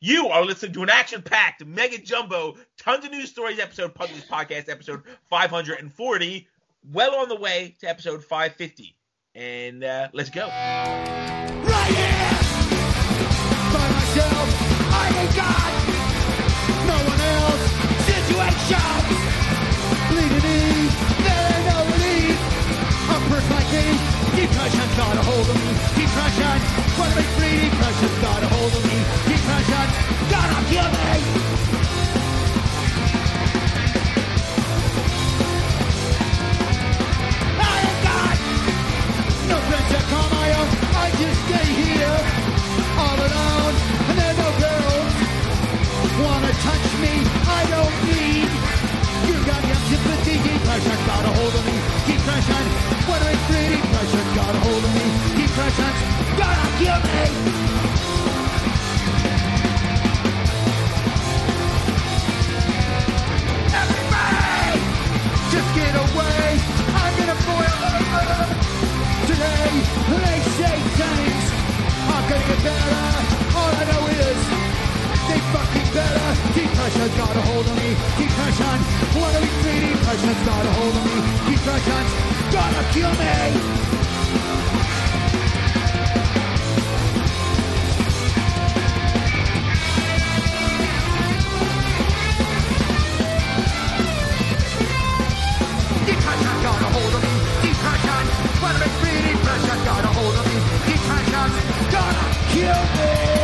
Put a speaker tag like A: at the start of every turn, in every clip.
A: You are listening to an action-packed, mega jumbo, tons of news stories episode, Punk News Podcast episode 540, well on the way to episode 550. And let's go.
B: Right here! By myself, I ain't got no one else. Situation! Bleeding knees, there ain't no relief. A person like me, depression's got a hold of me. Depression, wanna be free, depression's got a hold of me. Depression, gotta kill me! I ain't got no friends that call my own. I just stay here, all alone. And there's no girls wanna touch me. I don't need you got your sympathy. Depression's got a hold of me. Depression, wanna be free. Depression's got a hold of me. Depression's gotta kill me. Everybody, just get away. I'm gonna boil today. They say things are gonna get better. All I know is they fucking better. Depression's got a hold of me. Depression, wanna be free. Depression's got a hold of me. Depression's gonna kill me. Depression got a hold of me. Depression, wanna be free. Depression got a hold of me. Depression's gonna kill me.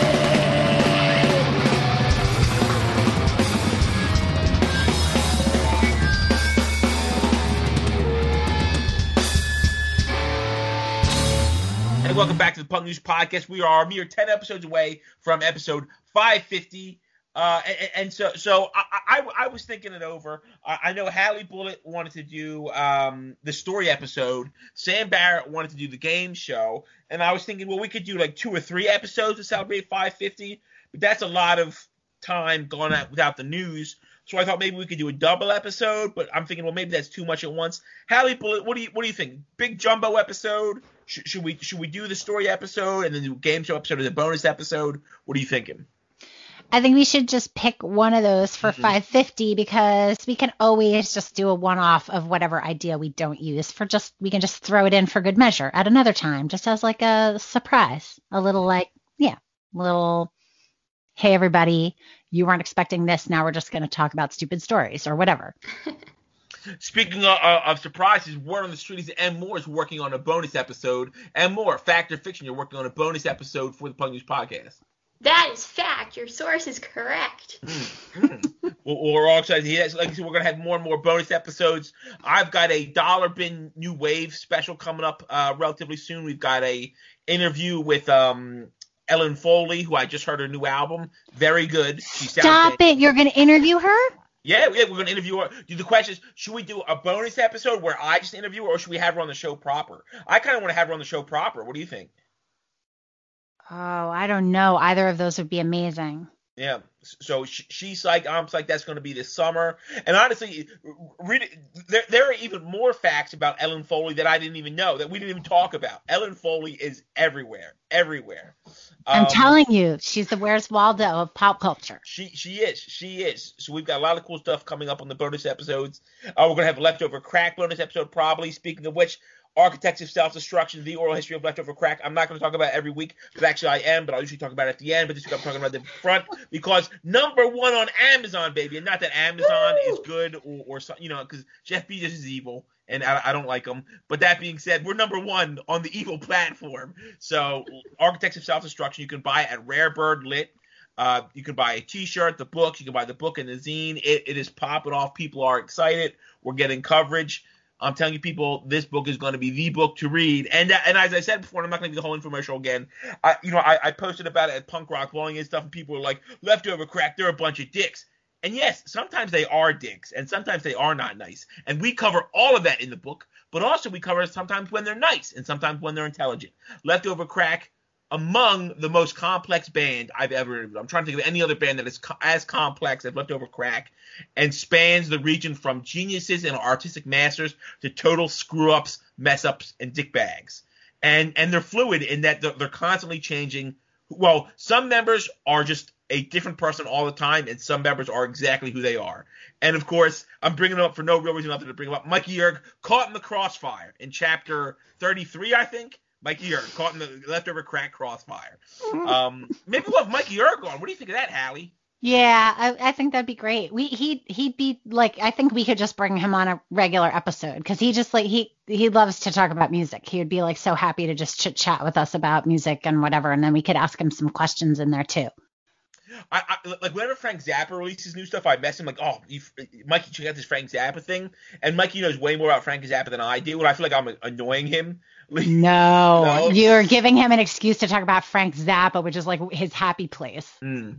A: And welcome back to the Punk News Podcast. We are a mere 10 episodes away from episode 550. So I was thinking it over. I know Hallie Bullitt wanted to do the story episode. Sam Barrett wanted to do the game show. And I was thinking, well, we could do like 2 or 3 episodes to celebrate 550. But that's a lot of time gone out without the news. So I thought maybe we could do a double episode. But I'm thinking, well, maybe that's too much at once. Hallie Bullitt, what do you think? Big jumbo episode? Should we do the story episode and then do a game show episode as a bonus episode? What are you thinking?
C: I think we should just pick one of those for 550 because we can always just do a one-off of whatever idea we don't use we can just throw it in for good measure at another time, just as like a surprise, a little hey everybody, you weren't expecting this. Now we're just going to talk about stupid stories or whatever.
A: Speaking of surprises, word on the street is that M. Moore is working on a bonus episode. M. Moore, Fact or Fiction, you're working on a bonus episode for the Punk News Podcast.
D: That is fact. Your source is correct.
A: We're all excited to hear that. Like I said, we're going to have more and more bonus episodes. I've got a Dollar Bin New Wave special coming up relatively soon. We've got a interview with Ellen Foley, who I just heard her new album. Very good.
C: Stop it. You're going to interview her?
A: Yeah, we're going to interview her. The question is, should we do a bonus episode where I just interview her, or should we have her on the show proper? I kind of want to have her on the show proper. What do you think?
C: Oh, I don't know. Either of those would be amazing.
A: Yeah. So she's like, I'm like, that's going to be this summer. And honestly, there are even more facts about Ellen Foley that I didn't even know, that we didn't even talk about. Ellen Foley is everywhere.
C: I'm telling you, she's the Where's Waldo of pop culture.
A: She is. So we've got a lot of cool stuff coming up on the bonus episodes. We're going to have a Leftover Crack bonus episode probably. Speaking of which, Architects of Self-Destruction, the oral history of Leftover Crack. I'm not going to talk about it every week, but actually I am, but I'll usually talk about it at the end. But this week I'm talking about the front because #1 on Amazon, baby. And not that Amazon is good or because Jeff Bezos is evil and I don't like him. But that being said, we're #1 on the evil platform. So Architects of Self-Destruction, you can buy it at Rare Bird Lit. You can buy a T-shirt, the books. You can buy the book and the zine. It is popping off. People are excited. We're getting coverage. I'm telling you, people, this book is going to be the book to read. And as I said before, and I'm not going to do the whole infomercial again. I posted about it at Punk Rock Bowling and stuff, and people were like, Leftover Crack, they're a bunch of dicks. And yes, sometimes they are dicks, and sometimes they are not nice. And we cover all of that in the book, but also we cover sometimes when they're nice and sometimes when they're intelligent. Leftover Crack, among the most complex band I've ever interviewed. I'm trying to think of any other band that is as complex as Leftover Crack and spans the region from geniuses and artistic masters to total screw-ups, mess-ups, and dickbags. And they're fluid in that they're constantly changing Well, some members are just a different person all the time, and some members are exactly who they are. And of course, I'm bringing them up for no real reason other than to bring them up. Mikey Yerg caught in the crossfire in chapter 33, I think. Mikey Yerg caught in the leftover crack crossfire. Maybe we'll have Mikey Yerg on. What do you think of that, Hallie?
C: Yeah, I think that'd be great. He'd be like, I think we could just bring him on a regular episode because he just like he loves to talk about music. He would be like so happy to just chit chat with us about music and whatever, and then we could ask him some questions in there too.
A: I like whenever Frank Zappa releases new stuff, I mess him like, oh, Mikey, check out this Frank Zappa thing. And Mikey knows way more about Frank Zappa than I do, and I feel like I'm annoying him.
C: No, you're giving him an excuse to talk about Frank Zappa, which is like his happy place.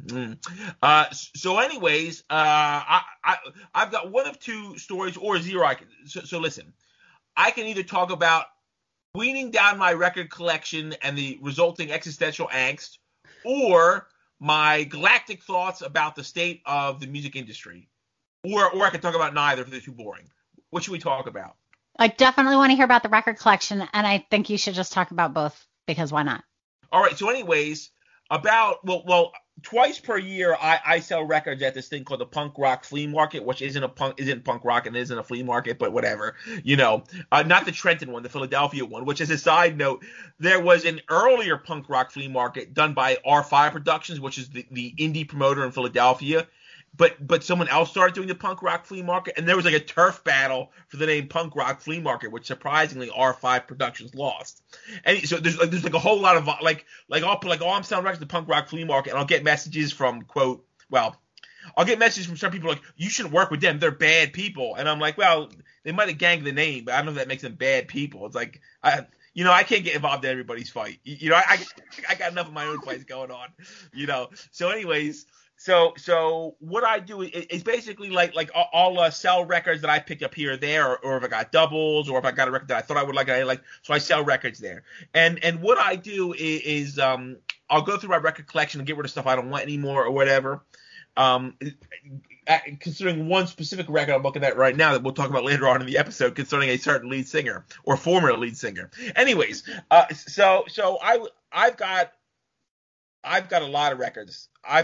A: So anyways, I've got one of two stories or zero. So listen, I can either talk about weaning down my record collection and the resulting existential angst, or my galactic thoughts about the state of the music industry, or I could talk about neither if they're too boring. What should we talk about?
C: I definitely want to hear about the record collection, and I think you should just talk about both because why not?
A: All right. So anyways, twice per year I sell records at this thing called the Punk Rock Flea Market, which isn't punk rock and isn't a flea market, but whatever, not the Trenton one, the Philadelphia one, which as a side note, there was an earlier punk rock flea market done by R5 Productions, which is the indie promoter in Philadelphia. But someone else started doing the Punk Rock Flea Market, and there was like a turf battle for the name Punk Rock Flea Market, which surprisingly R5 Productions lost. And so there's like a whole lot of like I'll put like, oh, I'm selling records at the Punk Rock Flea Market, and I'll get messages from I'll get messages from some people like, you shouldn't work with them, they're bad people. And I'm like, well, they might have ganged the name, but I don't know if that makes them bad people. It's like I can't get involved in everybody's fight. I got enough of my own fights going on. So anyways. So what I do is basically like I'll sell records that I picked up here or there, or if I got doubles, or if I got a record that I thought I would like, so I sell records there. And what I do is I'll go through my record collection and get rid of stuff I don't want anymore or whatever. Considering one specific record I'm looking at right now that we'll talk about later on in the episode concerning a certain lead singer or former lead singer. Anyways, so I've got a lot of records. I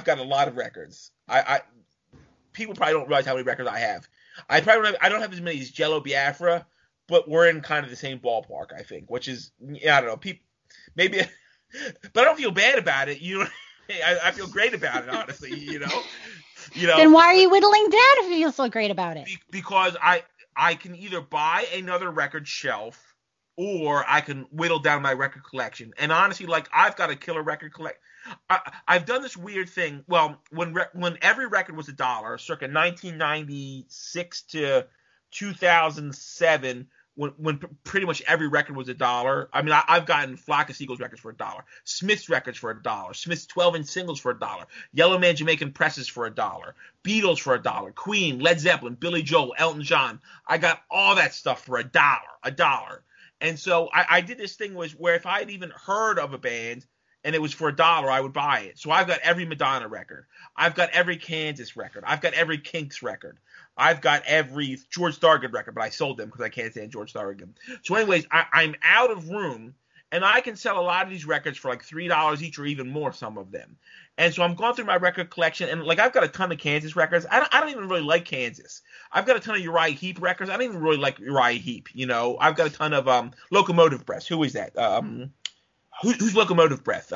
A: people probably don't realize how many records I have. I don't have as many as Jello Biafra, but we're in kind of the same ballpark, I think, which is, I don't know, maybe, but I don't feel bad about it. I feel great about it, honestly,
C: Then why are you whittling down if you feel so great about it?
A: Because I can either buy another record shelf, or I can whittle down my record collection. And honestly, like, I've got a killer record collection. I've done this weird thing. Well, when every record was $1, circa 1996 to 2007, when pretty much every record was $1. I mean, I've gotten Flock of Seagulls records for $1, Smith's records for $1, Smith's 12-inch singles for $1, Yellow Man Jamaican presses for $1, Beatles for $1, Queen, Led Zeppelin, Billy Joel, Elton John. I got all that stuff for $1. And so I did this thing where if I had even heard of a band and it was for $1, I would buy it. So I've got every Madonna record. I've got every Kansas record. I've got every Kinks record. I've got every George Thorogood record, but I sold them because I can't stand George Thorogood. So anyways, I'm out of room, and I can sell a lot of these records for like $3 each or even more, some of them. And so I'm going through my record collection, and like I've got a ton of Kansas records. I don't even really like Kansas. I've got a ton of Uriah Heep records. I don't even really like Uriah Heep. I've got a ton of Locomotive Breath. Who is that? Who's Locomotive Breath?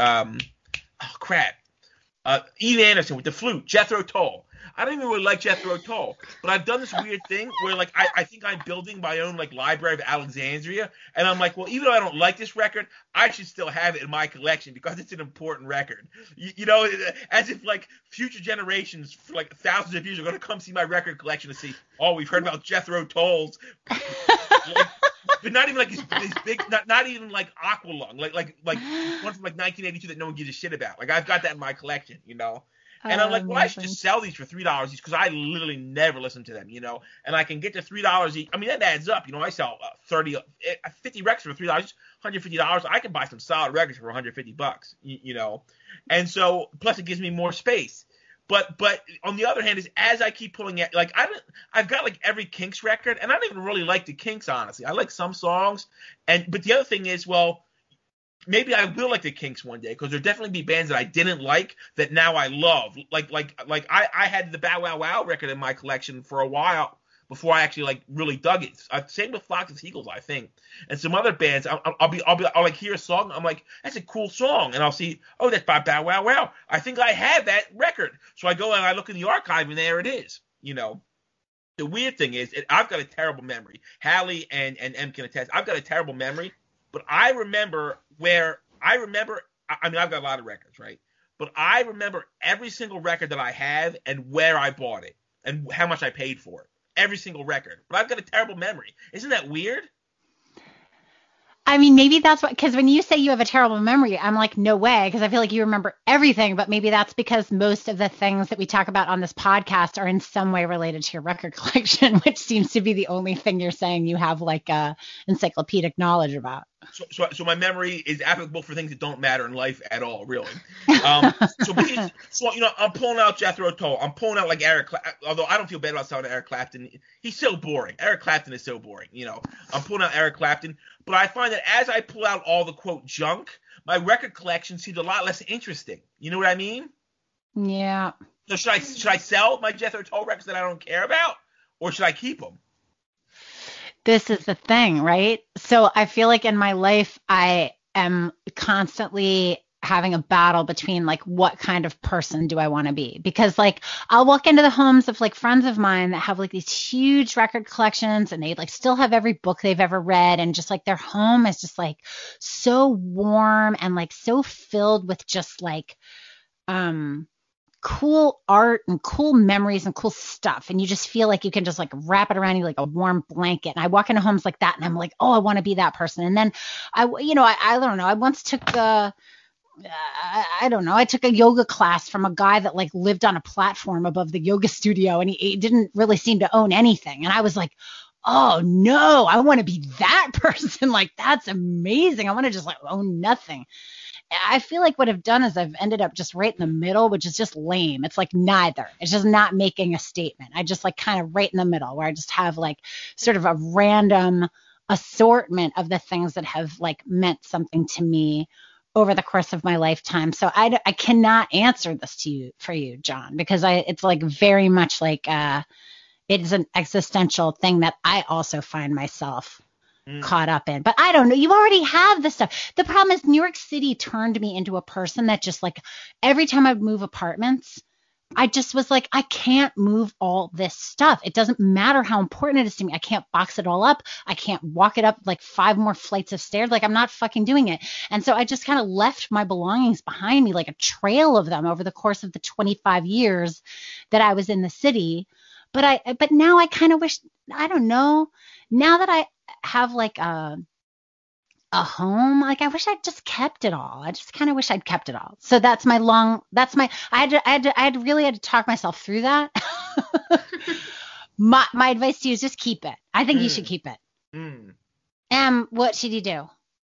A: Ian Anderson with the flute. Jethro Tull. I don't even really like Jethro Tull, but I've done this weird thing where like I think I'm building my own like Library of Alexandria, and I'm like, well, even though I don't like this record, I should still have it in my collection because it's an important record. As if like future generations for like thousands of years are going to come see my record collection and see, oh, we've heard about Jethro Tull's. But not even like his big, not even like Aqualung, like one from like 1982 that no one gives a shit about. Like I've got that in my collection, And I'm like, well, I should just sell these for $3 each because I literally never listen to them, And I can get to $3 each. I mean, that adds up, I sell 50 records for $3, $150. I can buy some solid records for $150, And so, plus it gives me more space. But on the other hand, is as I keep pulling it, like I've got like every Kinks record, and I don't even really like the Kinks, honestly. I like some songs, but the other thing is, well, maybe I will like the Kinks one day, because there'll definitely be bands that I didn't like that now I love. Like I had the Bow Wow Wow record in my collection for a while before I actually like really dug it. Same with Flock of Seagulls, I think, and some other bands. I'll like hear a song, I'm like, that's a cool song, and I'll see, oh, that's by Bow Wow Wow. I think I have that record, so I go and I look in the archive, and there it is. You know, the weird thing is, I've got a terrible memory. Hallie and Em can attest. I've got a terrible memory, but I remember I mean, I've got a lot of records, right? But I remember every single record that I have and where I bought it and how much I paid for it. Every single record. But I've got a terrible memory. Isn't that weird?
C: I mean, maybe that's what, because when you say you have a terrible memory, I'm like, no way, because I feel like you remember everything, but maybe that's because most of the things that we talk about on this podcast are in some way related to your record collection, which seems to be the only thing you're saying you have like encyclopedic knowledge about.
A: So my memory is applicable for things that don't matter in life at all, really. So you know, I'm pulling out Jethro Tull. I'm pulling out like Eric Clapton, although I don't feel bad about sounding Eric Clapton. He's so boring. Eric Clapton is so boring. You know, I'm pulling out Eric Clapton, but I find that as I pull out all the quote junk, my record collection seems a lot less interesting. You know what I mean?
C: Yeah.
A: So should I sell my Jethro Tull records that I don't care about, or should I keep them?
C: This is the thing, right? So I feel like in my life, I am constantly having a battle between like, what kind of person do I want to be? Because like, I'll walk into the homes of like friends of mine that have like these huge record collections, and they like still have every book they've ever read. And just like their home is just like so warm and like so filled with just like, cool art and cool memories and cool stuff, and you just feel like you can just like wrap it around you like a warm blanket. And I walk into homes like that, and I'm like, oh, I want to be that person. And then I don't know, I once took I took a yoga class from a guy that like lived on a platform above the yoga studio, and he didn't really seem to own anything. And I was like, oh no, I want to be that person. Like, that's amazing. I want to just like own nothing. I feel like what I've done is I've ended up just right in the middle, which is just lame. It's like neither. It's just not making a statement. I just like kind of right in the middle, where I just have like sort of a random assortment of the things that have like meant something to me over the course of my lifetime. So I cannot answer this for you, John, because it's like very much like it is an existential thing that I also find myself caught up in. But I don't know. You already have this stuff. The problem is New York City turned me into a person that just like every time I move apartments, I just was like, I can't move all this stuff. It doesn't matter how important it is to me. I can't box it all up. I can't walk it up like 5 more flights of stairs. Like, I'm not fucking doing it. And so I just kind of left my belongings behind me, like a trail of them over the course of the 25 years that I was in the city. But now I kind of wish, I don't know, now that I have like a home, like I wish I'd just kept it all. I just kind of wish I'd kept it all. So I really had to talk myself through that. My advice to you is just keep it. I think you should keep it. What should you do?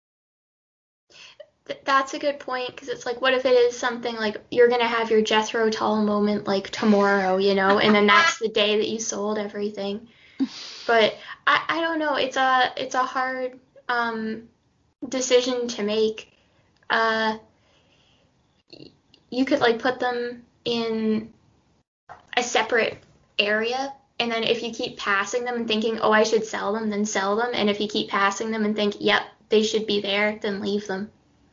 D: That's a good point, because it's like, what if it is something like you're going to have your Jethro Tull moment like tomorrow, you know, and then that's the day that you sold everything. But I don't know. It's a hard decision to make. You could like put them in a separate area, and then if you keep passing them and thinking, oh, I should sell them, then sell them. And if you keep passing them and think, yep, they should be there, then leave them.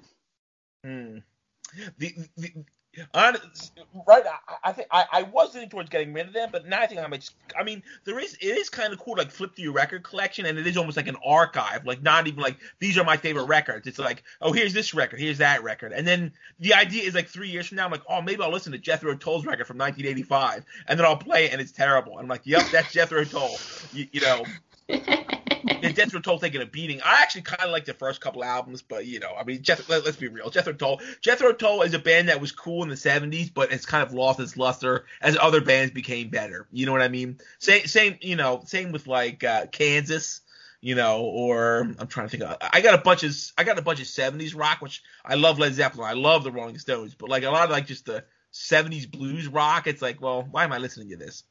A: Right, I think I was leaning towards getting rid of them, but now I think it is kind of cool to like flip through your record collection, and it is almost like an archive, like not even like these are my favorite records. It's like, oh, here's this record, here's that record, and then the idea is like 3 years from now, I'm like, oh, maybe I'll listen to Jethro Tull's record from 1985, and then I'll play it and it's terrible. And I'm like, yep, that's Jethro Tull, you know. Jethro Tull taking a beating. I actually kind of like the first couple albums, but you know, I mean, let's be real. Jethro Tull is a band that was cool in the 70s, but it's kind of lost its luster as other bands became better. You know what I mean? Same with like Kansas, you know, or I'm trying to think of, I got a bunch of 70s rock, which I love Led Zeppelin, I love the Rolling Stones, but like a lot of like just the 70s blues rock, it's like, well, why am I listening to this?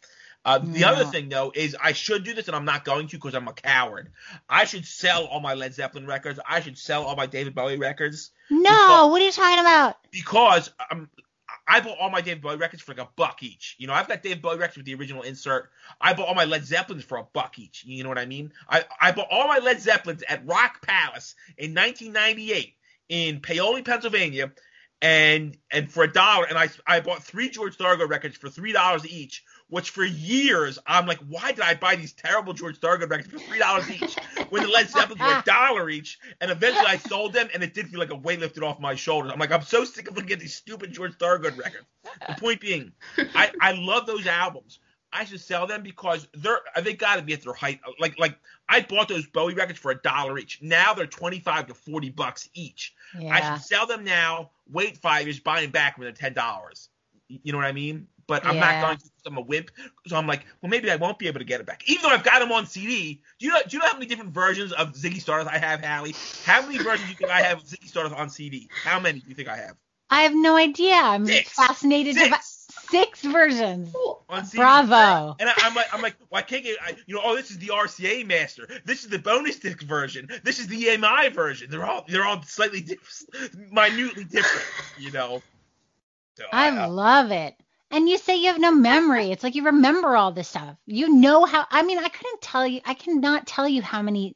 A: The other thing, though, is I should do this, and I'm not going to because I'm a coward. I should sell all my Led Zeppelin records. I should sell all my David Bowie records.
C: No, what are you talking about?
A: Because I bought all my David Bowie records for like $1 each. You know, I've got David Bowie records with the original insert. I bought all my Led Zeppelins for $1 each. You know what I mean? I bought all my Led Zeppelins at Rock Palace in 1998 in Paoli, Pennsylvania, and for $1. And I bought 3 George Thorogood records for $3 each, which for years I'm like, why did I buy these terrible George Thorogood records for $3 each when the Led Zeppelins were $1 each? And eventually I sold them, and it did feel like a weight lifted off my shoulders. I'm like, I'm so sick of looking at these stupid George Thorogood records. The point being, I love those albums. I should sell them because they got to be at their height. Like I bought those Bowie records for $1 each. Now they're $25 to $40 each.
C: Yeah.
A: I should sell them now, wait 5 years, buy them back when they're $10. You know what I mean? But I'm not going to because I'm a wimp. So I'm like, well, maybe I won't be able to get it back. Even though I've got them on CD. Do you know how many different versions of Ziggy Stardust I have, Hallie? How many versions do you think I have of Ziggy Stardust on CD? How many do you think I have?
C: I have no idea. I'm fascinated. 6 versions.
A: On CD.
C: Bravo.
A: And I'm like, well, I can't get, oh, this is the RCA master. This is the bonus disc version. This is the EMI version. They're all slightly minutely different, you know. So
C: I love it. And you say you have no memory. It's like you remember all this stuff. You know how, I cannot tell you how many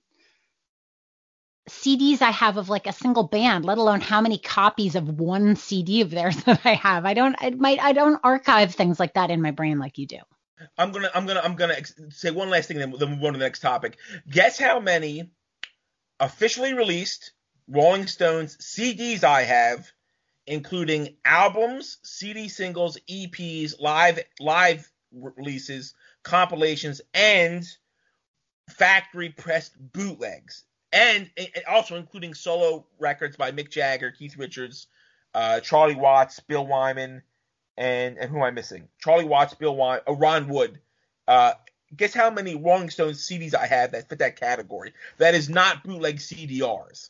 C: CDs I have of like a single band, let alone how many copies of one CD of theirs that I have. I don't archive things like that in my brain like you do.
A: I'm gonna say one last thing, then we'll move on to the next topic. Guess how many officially released Rolling Stones CDs I have, including albums, CD singles, EPs, live releases, compilations, and factory pressed bootlegs, and also including solo records by Mick Jagger, Keith Richards, Charlie Watts, Bill Wyman, and who am I missing? Charlie Watts, Bill Wyman, Ron Wood. Guess how many Rolling Stones CDs I have that fit that category? That is not bootleg CDRs.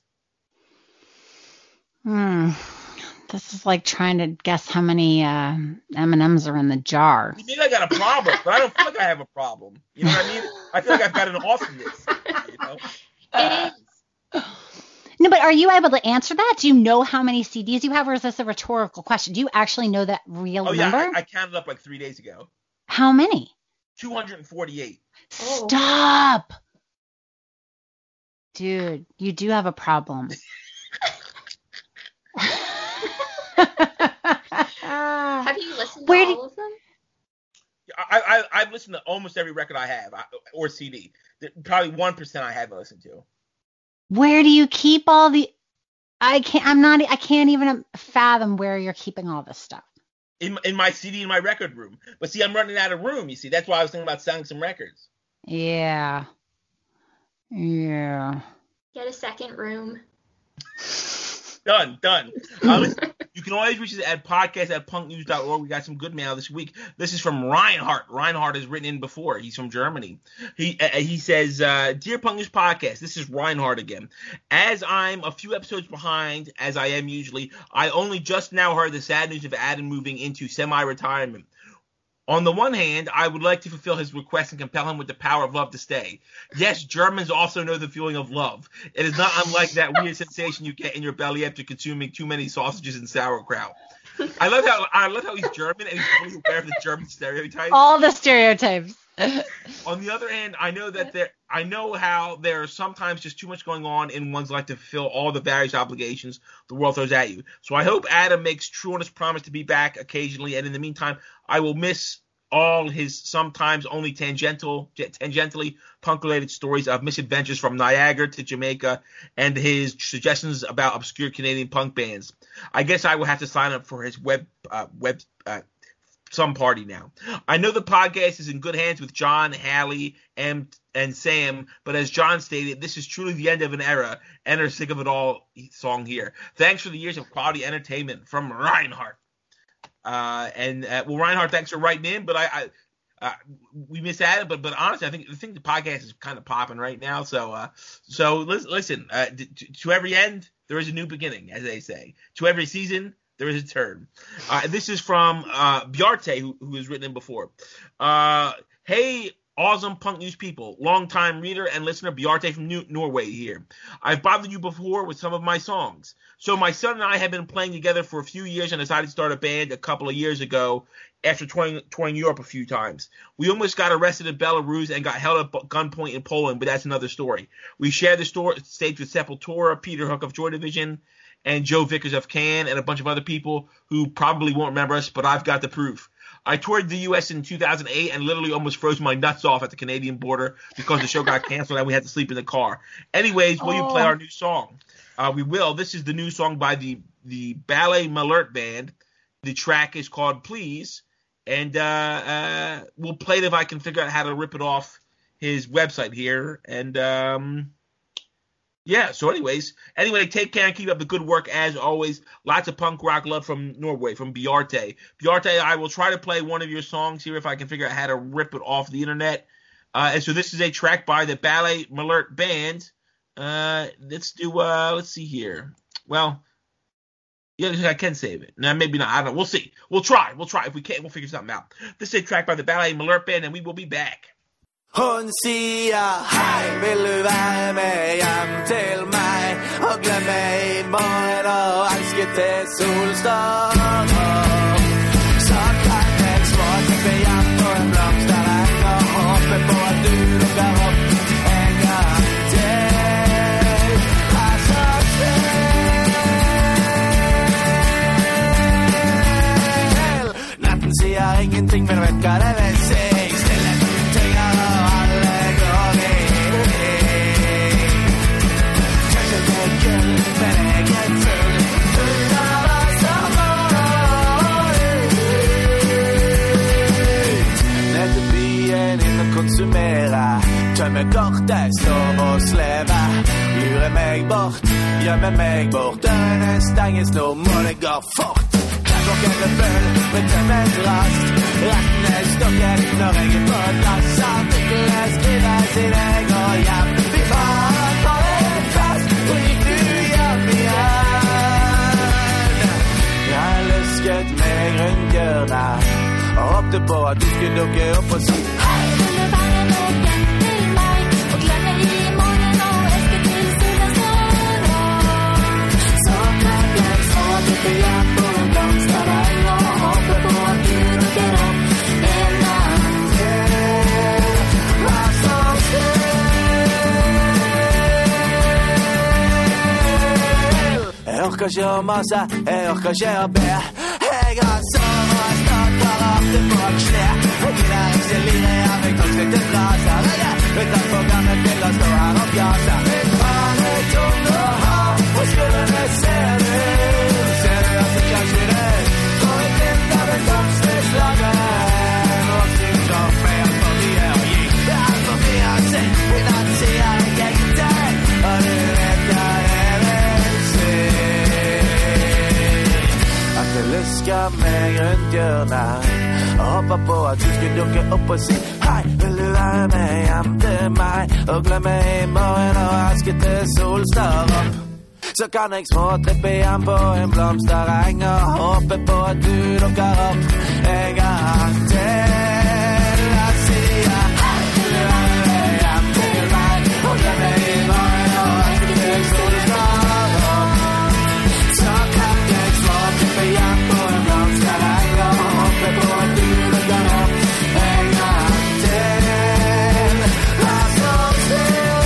C: This is like trying to guess how many M&Ms are in the jar.
A: Maybe I got a problem, but I don't feel like I have a problem. You know what I mean? I feel like I've got an awesomeness. You know?
D: It is.
C: No, but are you able to answer that? Do you know how many CDs you have, or is this a rhetorical question? Do you actually know that real number?
A: Yeah, I counted up like 3 days ago.
C: How many?
A: 248.
C: Stop! Dude, you do have a problem.
D: Have you listened to all of them?
A: I've listened to almost every record I have, or CD. Probably 1% I haven't listened to.
C: Where do you keep all the? I can't even fathom where you're keeping all this stuff.
A: In my CD in my record room. But see, I'm running out of room. You see, that's why I was thinking about selling some records.
C: Yeah.
D: Get a second room.
A: Done. You can always reach us at podcast@punknews.org. We got some good mail this week. This is from Reinhardt. Reinhardt has written in before. He's from Germany. He says, Dear Punk News Podcast, this is Reinhardt again. As I'm a few episodes behind, as I am usually, I only just now heard the sad news of Adam moving into semi-retirement. On the one hand, I would like to fulfill his request and compel him with the power of love to stay. Yes, Germans also know the feeling of love. It is not unlike that weird sensation you get in your belly after consuming too many sausages and sauerkraut. I love how he's German and he's fully aware of the German stereotypes.
C: All the stereotypes.
A: On the other hand, I know how there's sometimes just too much going on in one's life to fulfill all the various obligations the world throws at you. So I hope Adam makes true on his promise to be back occasionally, and in the meantime, I will miss all his sometimes only tangentially punk-related stories of misadventures from Niagara to Jamaica and his suggestions about obscure Canadian punk bands. I guess I will have to sign up for his web some party now. I know the podcast is in good hands with John, Hallie, and Sam, but as John stated, this is truly the end of an era. Enter Sick of It All song here. Thanks for the years of quality entertainment from Reinhardt. Reinhardt, thanks for writing in, but we miss Adam, but honestly, I think the podcast is kind of popping right now. So listen, to every end, there is a new beginning, as they say. To every season, There is a turn. This is from Bjarte, who has written in before. Hey, awesome punk news people. Long-time reader and listener Bjarte from Norway here. I've bothered you before with some of my songs. So my son and I have been playing together for a few years and decided to start a band a couple of years ago after touring Europe a few times. We almost got arrested in Belarus and got held at gunpoint in Poland, but that's another story. We shared the stage with Sepultura, Peter Hook of Joy Division, and Joe Vickers of Can, and a bunch of other people who probably won't remember us, but I've got the proof. I toured the U.S. in 2008 and literally almost froze my nuts off at the Canadian border because the show got canceled and we had to sleep in the car. Anyways, will you play our new song? We will. This is the new song by the Ballet Malert Band. The track is called Please, and we'll play it if I can figure out how to rip it off his website here. And yeah, so anyway, take care and keep up the good work as always. Lots of punk rock love from Norway, from Bjarte. Bjarte, I will try to play one of your songs here if I can figure out how to rip it off the internet. And so this is a track by the Ballet Malert Band. Let's see here. Well, yeah, I can save it. No, maybe not. I don't know. We'll see. We'll try. If we can't, we'll figure something out. This is a track by the Ballet Malert Band, and we will be back.
E: Hun sier hei, vil du være med hjem til meg og glemme i morgen og elske til solstar. Så kan jeg småtrippe hjem på en blomstereng og håpe på at du dukker opp en gang til. Her så still. Natten sier ingenting, men vet hva det vil si. Tømme kortet, sove og sleve. Lure meg bort, gjemme meg bort. Dørene stenges, nå må det gå fort. Klokken er full, men tømmes raskt. Retten er stokken når jeg er på plass. Artiklene skrives i deg og hjem. Vi faen på en fest, og gikk du hjem igjen. Jeg lusket meg rundt hjørnet og håpte på at du skulle dukke opp og si hei, vil du være med hjem til meg og glemme i morgen og elske til solen står opp. Så kan jeg småtrippe hjem på en blomstereng og håpe på at du dukker opp en gang til. Vær så still. Jeg orker ikke å mase, jeg orker ikke å be. Jeg har sovet og stått og rart på en kne. Jeg gidder ikke lire, jeg fikk nok litt til braser. Vet at på gamle bilder står her og fjaser. Min faen er tung å ha, og skuldrene ser du. Ser du at det kanskje det går i glimt av en blomsterslagen. Og synger meg alt for mye å gi. Det er alt for mye å si. I natt sier jeg ingenting, og du vet hva jeg vil si. At det lusker meg rundt hjørnet og håper på at du skal dukke opp og si hei, vil du være med hjem til meg og glemme i morgen og elske til sol står opp. Så kan jeg småtrippe hjem på en blomstereng og håpe på at du dukker opp en gang til. Jeg sier hei, vil du være med hjem til meg og glemme i morgen og elske til sol står opp. Så kan jeg småtrippe hjem på en blomstereng og håpe på at du dukker opp en gang til. Vær så still.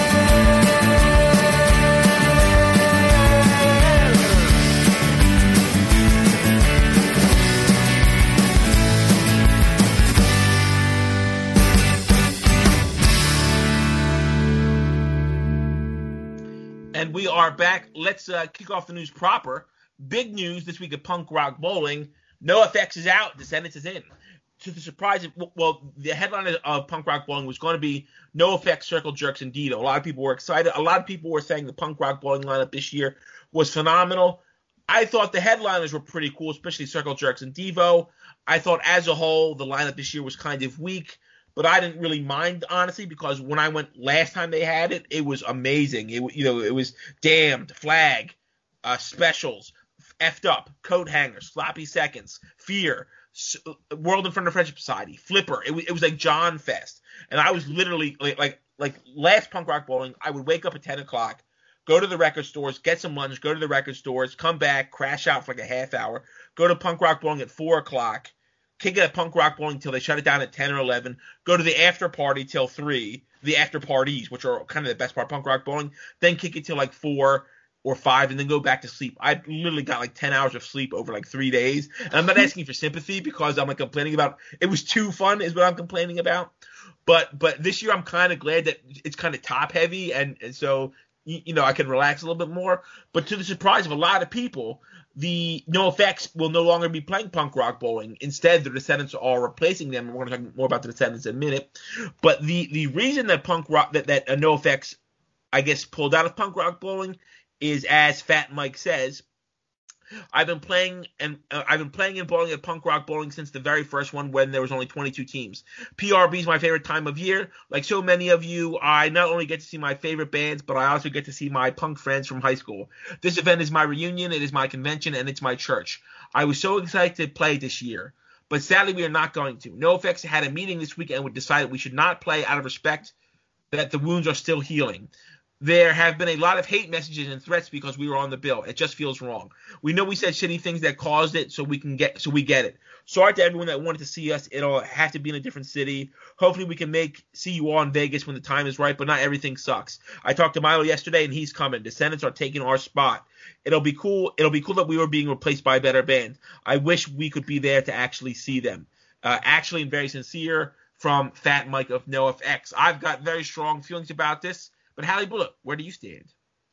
A: And we are back. Let's kick off the news proper. Big news this week at Punk Rock Bowling. NoFX is out. Descendants is in. To the surprise, well, the headline of Punk Rock Bowling was going to be NoFX, Circle Jerks, and Dido. A lot of people were excited. A lot of people were saying the Punk Rock Bowling lineup this year was phenomenal. I thought the headliners were pretty cool, especially Circle Jerks and Devo. I thought as a whole the lineup this year was kind of weak, but I didn't really mind, honestly, because when I went last time they had it, it was amazing. It was Damned, Flag, Specials, Effed Up, Coat Hangers, Sloppy Seconds, Fear, World in Front of Friendship Society, Flipper. It was like John Fest. And I was literally like last Punk Rock Bowling, I would wake up at 10 o'clock, go to the record stores, get some lunch, go to the record stores, come back, crash out for like a half hour, go to Punk Rock Bowling at 4 o'clock, kick it at Punk Rock Bowling until they shut it down at 10 or 11, go to the after party till 3, the after parties, which are kind of the best part of Punk Rock Bowling, then kick it till like 4 or 5 and then go back to sleep. I literally got like 10 hours of sleep over like 3 days. And I'm not asking for sympathy because I'm like complaining about it was too fun is what I'm complaining about. But this year I'm kind of glad that it's kind of top heavy and so I can relax a little bit more. But to the surprise of a lot of people, the NoFX will no longer be playing Punk Rock Bowling. Instead, the Descendants are replacing them. And we're going to talk more about the Descendants in a minute. But the reason that Punk Rock that NoFX, I guess, pulled out of Punk Rock Bowling is, as Fat Mike says, I've been playing and bowling at Punk Rock Bowling since the very first one when there was only 22 teams. PRB is my favorite time of year. Like so many of you, I not only get to see my favorite bands, but I also get to see my punk friends from high school. This event is my reunion, it is my convention, and it's my church. I was so excited to play this year, but sadly we are not going to. NoFX had a meeting this week and decided we should not play out of respect that the wounds are still healing. There have been a lot of hate messages and threats because we were on the bill. It just feels wrong. We know we said shitty things that caused it, so we get it. Sorry to everyone that wanted to see us. It'll have to be in a different city. Hopefully we can see you all in Vegas when the time is right, but not everything sucks. I talked to Milo yesterday and he's coming. Descendants are taking our spot. It'll be cool that we were being replaced by a better band. I wish we could be there to actually see them. Actually, and very sincere from Fat Mike of NoFX. I've got very strong feelings about this. But Hallie Bullock, where do you stand?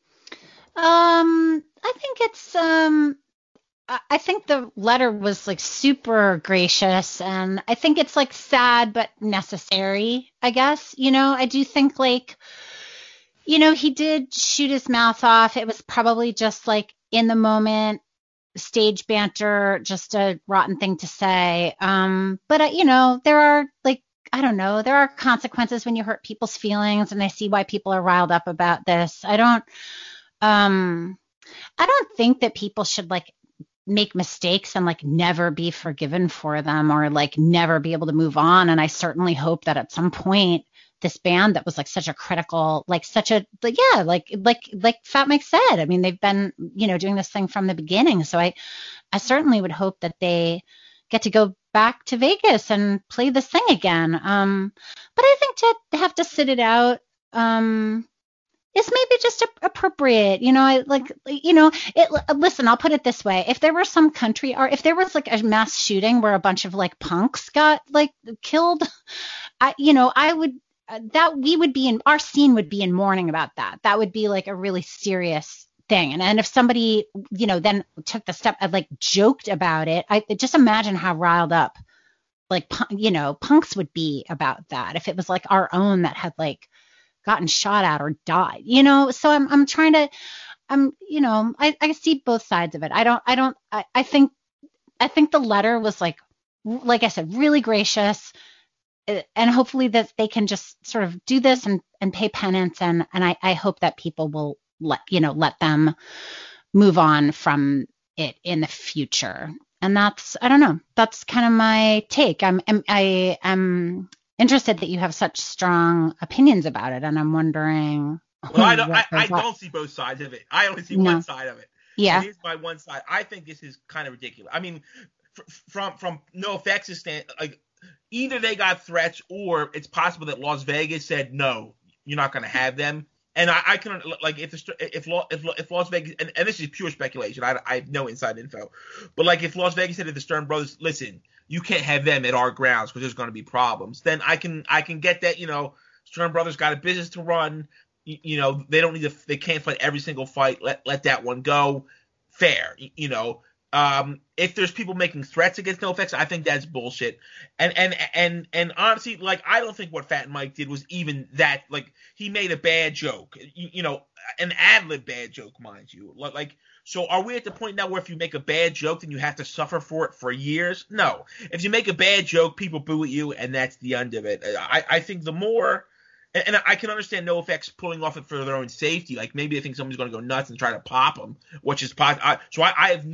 C: I think it's I think the letter was like super gracious, and I think it's like sad but necessary, I guess. I do think like he did shoot his mouth off. It was probably just like in the moment stage banter, just a rotten thing to say. But there are like I don't know. There are consequences when you hurt people's feelings, and I see why people are riled up about this. I don't think that people should like make mistakes and like never be forgiven for them or like never be able to move on. And I certainly hope that at some point this band that was like such a critical, like such a, like Fat Mike said, I mean, they've been, doing this thing from the beginning. So I certainly would hope that they get to go back to Vegas and play this thing again. But I think to have to sit it out is maybe just appropriate. Listen, I'll put it this way. If there were some country or if there was like a mass shooting where a bunch of like punks got like killed, I would, our scene would be in mourning about that. That would be like a really serious thing. And if somebody, then took the step and like joked about it, I just imagine how riled up like, punks would be about that. If it was like our own that had like gotten shot at or died, so I'm trying to, I see both sides of it. I think the letter was like I said, really gracious, and hopefully that they can just sort of do this and pay penance. And I hope that people will let them move on from it in the future. And that's, I don't know, that's kind of my take. I'm interested that you have such strong opinions about it, and I'm wondering.
A: Well, I don't see both sides of it. I only see one side of it.
C: Yeah.
A: And here's my one side. I think this is kind of ridiculous. I mean, from NoFX's stand, like either they got threats or it's possible that Las Vegas said no, you're not going to have them. And I can, like, if Las Vegas, and this is pure speculation, I have no inside info, but like if Las Vegas said to the Stern Brothers, listen, you can't have them at our grounds because there's going to be problems, then I can get that, Stern Brothers got a business to run, they don't need to, they can't fight every single fight, let that one go, fair, if there's people making threats against NoFX, I think that's bullshit. And honestly, like, I don't think what Fat Mike did was even that, like, he made a bad joke, an ad-lib bad joke, mind you. Like, so are we at the point now where if you make a bad joke, then you have to suffer for it for years? No. If you make a bad joke, people boo at you, and that's the end of it. I think the more And I can understand NoFX pulling off it for their own safety. Like maybe they think someone's going to go nuts and try to pop them, which is possible. So I have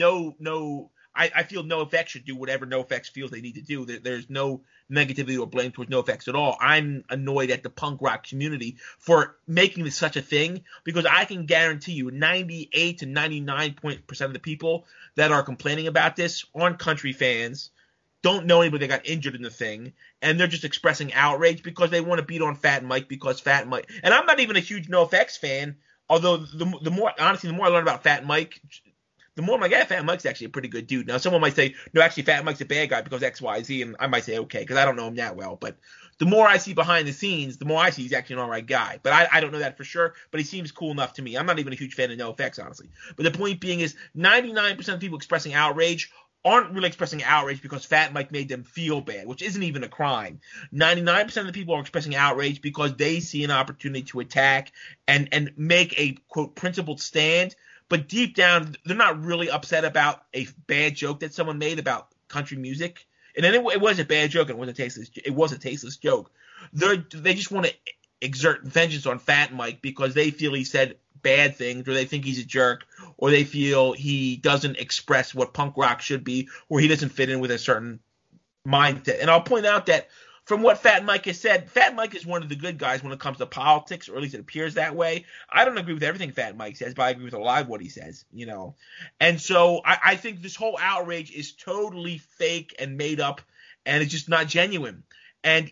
A: I feel NoFX should do whatever NoFX feels they need to do. There's no negativity or blame towards NoFX at all. I'm annoyed at the punk rock community for making this such a thing, because I can guarantee you 98 to 99% of the people that are complaining about this aren't country fans, don't know anybody that got injured in the thing, and they're just expressing outrage because they want to beat on Fat Mike because Fat Mike. And I'm not even a huge NoFX fan, although the more I learn about Fat Mike, the more I'm like, yeah, Fat Mike's actually a pretty good dude. Now, someone might say, no, actually, Fat Mike's a bad guy because X, Y, Z, and I might say, okay, because I don't know him that well. But the more I see behind the scenes, the more I see he's actually an all right guy. But I don't know that for sure, but he seems cool enough to me. I'm not even a huge fan of NoFX, honestly. But the point being is 99% of people expressing outrage aren't really expressing outrage because Fat Mike made them feel bad, which isn't even a crime. 99% of the people are expressing outrage because they see an opportunity to attack and make a, quote, principled stand. But deep down, they're not really upset about a bad joke that someone made about country music. And then it was a bad joke, and it was a tasteless joke. They just want to exert vengeance on Fat Mike because they feel he said bad things, or they think he's a jerk, or they feel he doesn't express what punk rock should be, or he doesn't fit in with a certain mindset. And I'll point out that from what Fat Mike has said, Fat Mike is one of the good guys when it comes to politics, or at least it appears that way. I don't agree with everything Fat Mike says, but I agree with a lot of what he says, you know. And so I think this whole outrage is totally fake and made up, and it's just not genuine. And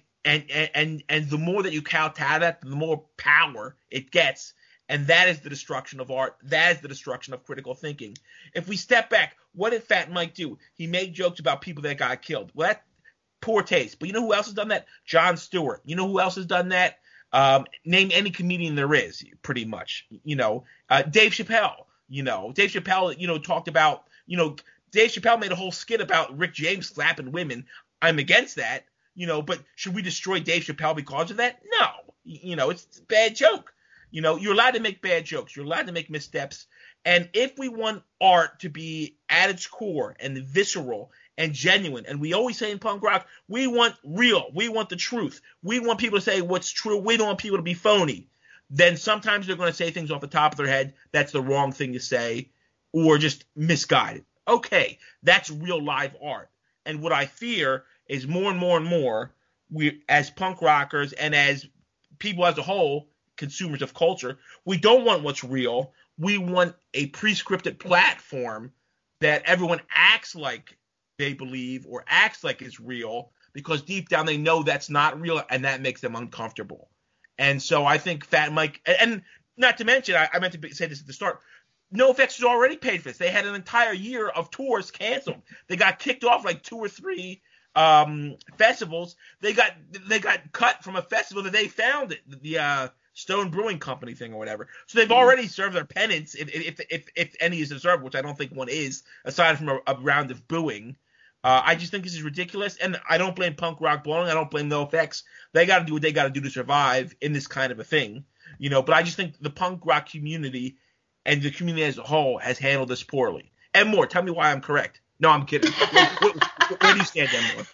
A: the more that you kowtow that, the more power it gets. And that is the destruction of art. That is the destruction of critical thinking. If we step back, what did Fat Mike do? He made jokes about people that got killed. Well, that's poor taste. But you know who else has done that? Jon Stewart. You know who else has done that? Name any comedian there is, pretty much. You know, Dave Chappelle. You know, Dave Chappelle, talked about, Dave Chappelle made a whole skit about Rick James slapping women. I'm against that, but should we destroy Dave Chappelle because of that? No. It's a bad joke. You're allowed to make bad jokes. You're allowed to make missteps. And if we want art to be at its core and visceral and genuine, and we always say in punk rock, we want real. We want the truth. We want people to say what's true. We don't want people to be phony. Then sometimes they're going to say things off the top of their head that's the wrong thing to say, or just misguided. Okay, that's real live art. And what I fear is more and more and more, we as punk rockers and as people as a whole, consumers of culture, we don't want what's real. We want a pre-scripted platform that everyone acts like they believe or acts like it's real, because deep down they know that's not real, and that makes them uncomfortable. And so I think Fat Mike, and not to mention, I meant to say this at the start, NoFX has already paid for this. They had an entire year of tours canceled. They got kicked off like 2 or 3 festivals. They got cut from a festival that they founded, the Stone Brewing Company thing or whatever. So they've already served their penance, if any is deserved, which I don't think one is, aside from a round of booing. I just think this is ridiculous, and I don't blame punk rock blowing. I don't blame NoFX. They got to do what they got to do to survive in this kind of a thing, But I just think the punk rock community and the community as a whole has handled this poorly. And more, tell me why I'm correct. No, I'm kidding. Where do you stand, Emma?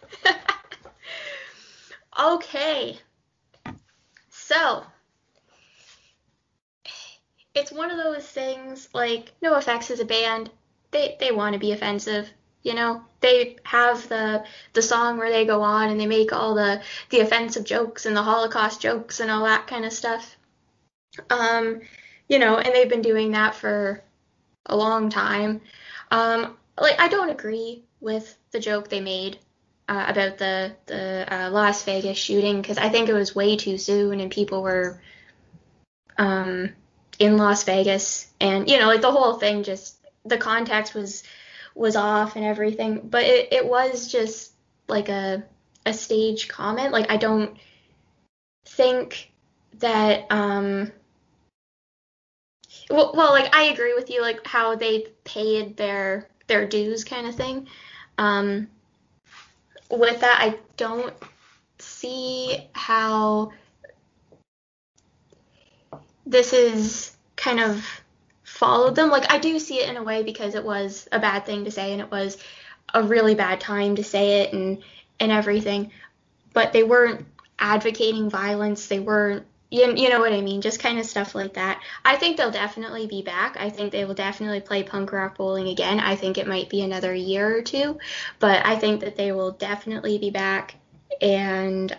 D: Okay. So, it's one of those things, like, NoFX is a band. They want to be offensive, They have the song where they go on and they make all the offensive jokes and the Holocaust jokes and all that kind of stuff. And they've been doing that for a long time. I don't agree with the joke they made about the Las Vegas shooting, because I think it was way too soon and people were in Las Vegas, and the whole thing, just the context was off and everything, but it was just like a stage comment. Like, I don't think that I agree with you, like how they paid their dues kind of thing. With that, I don't see how this is kind of followed them. Like, I do see it in a way, because it was a bad thing to say and it was a really bad time to say it and everything, but they weren't advocating violence. They weren't You know what I mean? Just kind of stuff like that. I think they'll definitely be back. I think they will definitely play punk rock bowling again. I think it might be another year or two, but I think that they will definitely be back. And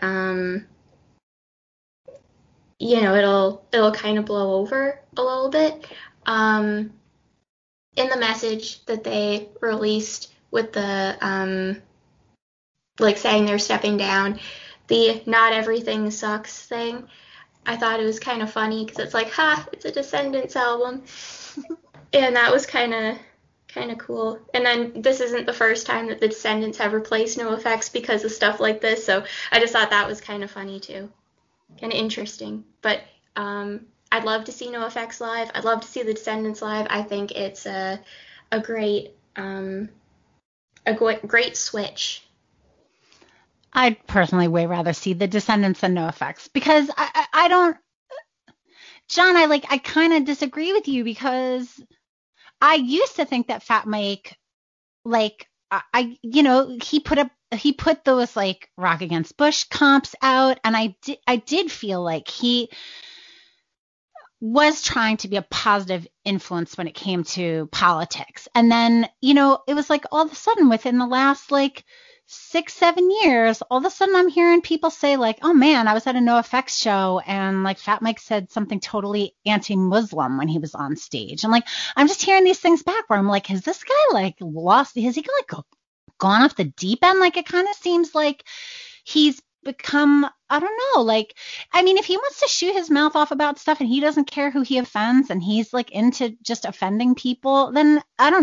D: it'll kind of blow over a little bit. In the message that they released with the saying they're stepping down, the "not everything sucks" thing, I thought it was kind of funny because it's like, it's a Descendants album. And that was kind of cool. And then this isn't the first time that the Descendants have replaced NoFX because of stuff like this, so I just thought that was kind of funny too. Kind of interesting. But I'd love to see NoFX live. I'd love to see the Descendants live. I think it's a great switch.
C: I'd personally way rather see the Descendants than NoFX because I don't, John, I kind of disagree with you because I used to think that Fat Mike, he put those like Rock Against Bush comps out, and I did feel like he was trying to be a positive influence when it came to politics. And then, it was like all of a sudden within the last 6-7 years, all of a sudden I'm hearing people say like, oh man, I was at a NoFX show and like Fat Mike said something totally anti-Muslim when he was on stage. And I'm just hearing these things back where I'm like, has this guy has he gone off the deep end? It kind of seems like he's become, I don't know, if he wants to shoot his mouth off about stuff and he doesn't care who he offends and he's into just offending people, then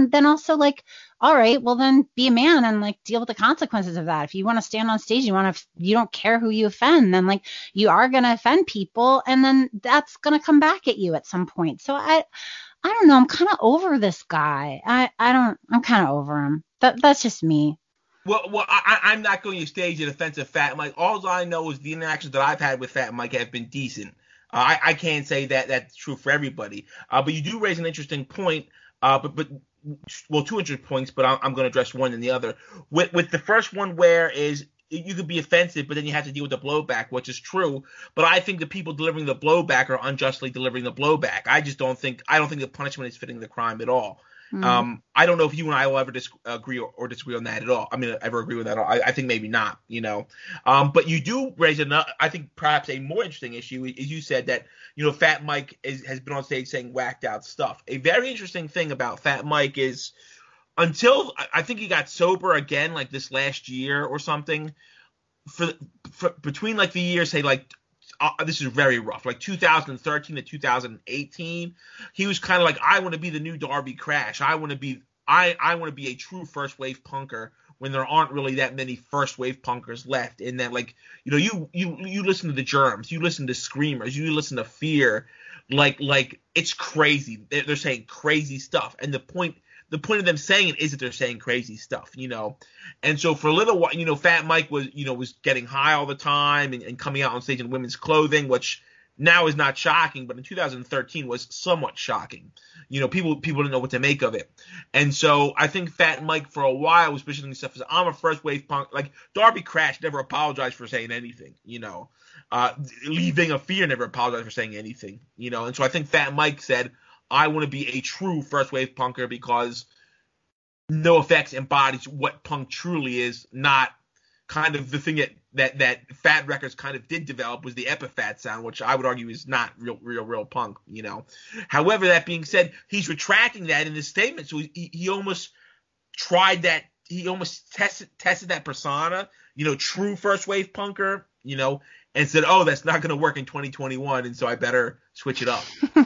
C: all right, well then be a man and deal with the consequences of that. If you want to stand on stage, you don't care who you offend, then you are going to offend people and then that's going to come back at you at some point. So I don't know, I'm kind of over this guy. I'm kind of over him. That's just me.
A: Well, I'm not going to stage a defense of Fat Mike. All I know is the interactions that I've had with Fat Mike have been decent. I can't say that that's true for everybody. But you do raise an interesting point. But 200 points, but I'm going to address one and the other. With the first one, where is you could be offensive, but then you have to deal with the blowback, which is true. But I think the people delivering the blowback are unjustly delivering the blowback. I don't think the punishment is fitting the crime at all. Mm. I don't know if you and I will ever agree or disagree on that at all. Ever agree with that at all. I think maybe not, But you do raise I think perhaps a more interesting issue is you said that, Fat Mike has been on stage saying whacked out stuff. A very interesting thing about Fat Mike is until I think he got sober again, this last year or something, for between the years, say this is very rough, 2013 to 2018, he was kind of I want to be the new Darby Crash. I want to be a true first wave punker when there aren't really that many first wave punkers left. In that, you listen to the Germs, you listen to Screamers, you listen to Fear, it's crazy. They're saying crazy stuff, and the point of them saying it is that they're saying crazy stuff, And so for a little while, Fat Mike was getting high all the time and coming out on stage in women's clothing, which now is not shocking, but in 2013 was somewhat shocking. People didn't know what to make of it. And so I think Fat Mike for a while was positioning himself as, I'm a first wave punk. Darby Crash never apologized for saying anything, Leaving a Fear never apologized for saying anything, And so I think Fat Mike said, I want to be a true first wave punker because NoFX embodies what punk truly is, not kind of the thing that Fat Records kind of did develop was the Epiphat sound, which I would argue is not real punk, However, that being said, he's retracting that in his statement. So he almost tried that. He almost tested that persona, true first wave punker, and said, oh, that's not going to work in 2021, and so I better switch it up.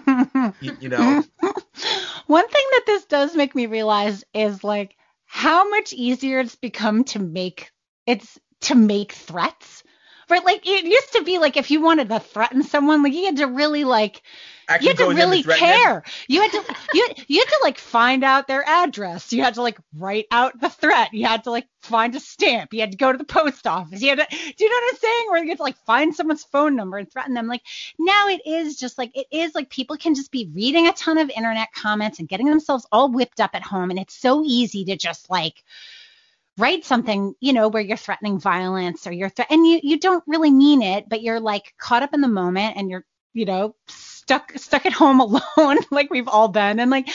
C: One thing that this does make me realize is how much easier it's become to make threats. Right? It used to be if you wanted to threaten someone, you had to really you had to really care. You had to find out their address. You had to write out the threat. You had to find a stamp. You had to go to the post office. You had to, do you know what I'm saying? Where you had to find someone's phone number and threaten them. Now it is just people can just be reading a ton of internet comments and getting themselves all whipped up at home, and it's so easy to just write something, where you're threatening violence or and you don't really mean it, but you're like caught up in the moment and you're, stuck at home alone, like we've all been. And like,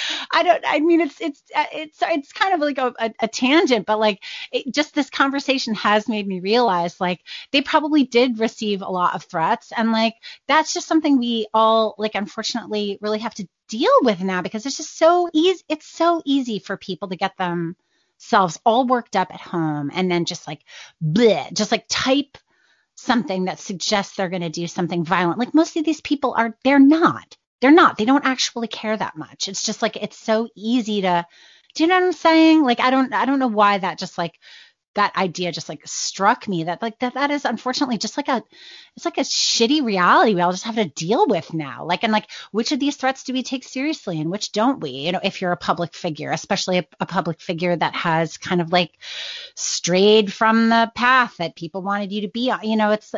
C: it's kind of like a tangent, but like just this conversation has made me realize like they probably did receive a lot of threats. And like, that's just something we all like, unfortunately really have to deal with now, because it's just so easy. It's so easy for people to get themselves all worked up at home and then just like, bleh, just like type something that suggests they're going to do something violent. Like most of these people they're not, they don't actually care that much. It's just like, it's so easy to, do you know what I'm saying? Like, I don't know why that just like, that idea just like struck me that like that is unfortunately just like it's like a shitty reality we all just have to deal with now. Like, and like, which of these threats do we take seriously and which don't we? If you're a public figure, especially a public figure that has kind of like strayed from the path that people wanted you to be on,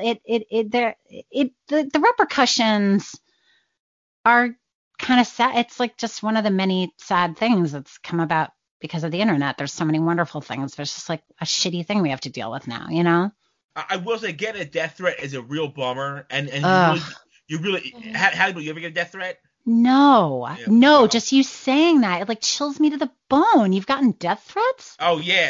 C: the repercussions are kind of sad. It's like just one of the many sad things that's come about because of the internet. There's so many wonderful things. There's just like a shitty thing we have to deal with now,
A: I will say, getting a death threat is a real bummer. And you really, how do you ever get a death threat?
C: No, just you saying that, it like chills me to the bone. You've gotten death threats?
A: Oh, yeah.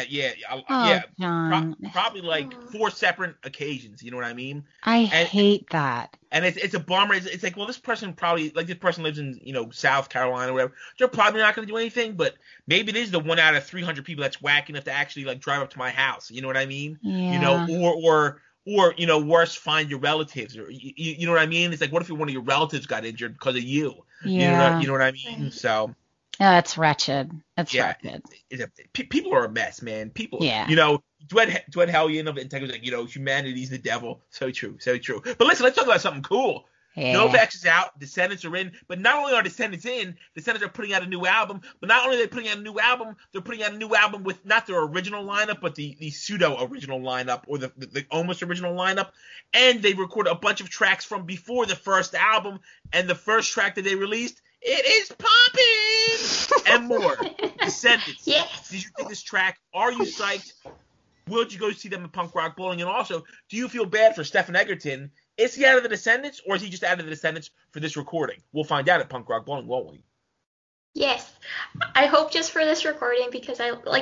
C: John.
A: Probably like 4 separate occasions. You know what I mean?
C: I hate that.
A: And it's a bummer. It's like, well, this person lives in, South Carolina or whatever. They're probably not going to do anything, but maybe it is the 1 out of 300 people that's whack enough to actually like drive up to my house. You know what I mean?
C: Yeah.
A: Or worse, find your relatives, or you know what I mean? It's like, what if one of your relatives got injured because of you?
C: Yeah.
A: You know what I mean? So.
C: Oh, it's wretched. Wretched.
A: People are a mess, man. People.
C: Yeah.
A: Dwight Hellion of Integrity was like, humanity's the devil. So true. But listen, let's talk about something cool.
C: Yeah.
A: NoFX is out. Descendants are in. But not only are Descendants in, Descendants are putting out a new album. But not only are they putting out a new album, they're putting out a new album with not their original lineup, but the pseudo-original lineup, or the almost original lineup. And they recorded a bunch of tracks from before the first album. And the first track that they released, it is poppin'! And more. Descendants.
D: Yes.
A: Did you think this track? Are you psyched? Will you go see them at Punk Rock Bowling? And also, do you feel bad for Stephen Egerton? Is he out of the Descendants, or is he just out of the Descendants for this recording? We'll find out at Punk Rock Bowling, won't we?
D: Yes. I hope just for this recording, because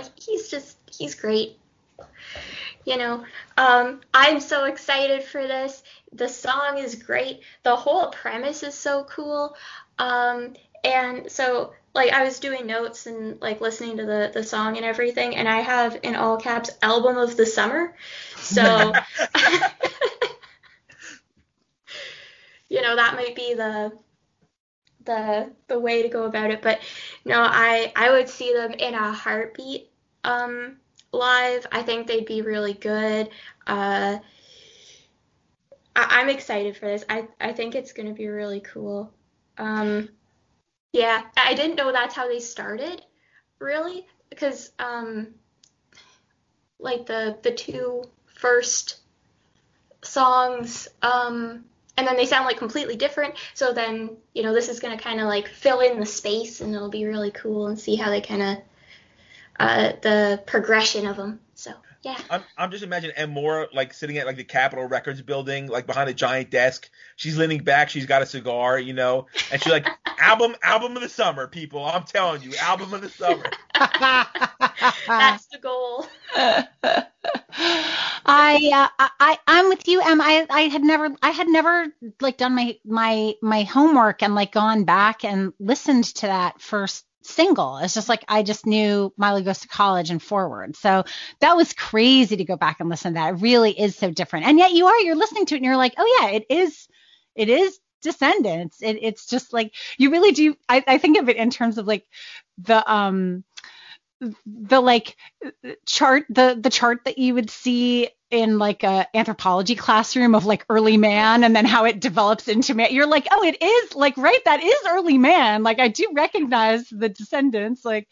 D: he's great. I'm so excited for this. The song is great. The whole premise is so cool. And so, like, I was doing notes and, like, listening to the song and everything, and I have, in all caps, Album of the Summer. So, that might be the way to go about it. But, no, I would see them in a heartbeat live. I think they'd be really good. I'm excited for this. I think it's going to be really cool. Yeah, I didn't know that's how they started, really, because like the 2 first songs, and then they sound like completely different. So then, this is gonna kind of like fill in the space, and it'll be really cool and see how they kind of the progression of them. So. Yeah.
A: I'm just imagining Em Moore like sitting at like the Capitol Records building, like behind a giant desk. She's leaning back. She's got a cigar, and she's like, album of the summer, people. I'm telling you, album of the summer.
D: That's the goal.
C: I'm with you, Em. I had never like done my homework and like gone back and listened to that first single. It's just like I just knew Miley Goes to College and Forward. So that was crazy to go back and listen to that. It really is so different. And yet you're listening to it and you're like, oh yeah, it is Descendants. It's just like you really do. I think of it in terms of like the like chart, the chart that you would see in like a anthropology classroom of like early man, and then how it develops into man. You're like, oh, it is like, right, that is early man. Like I do recognize the Descendants. Like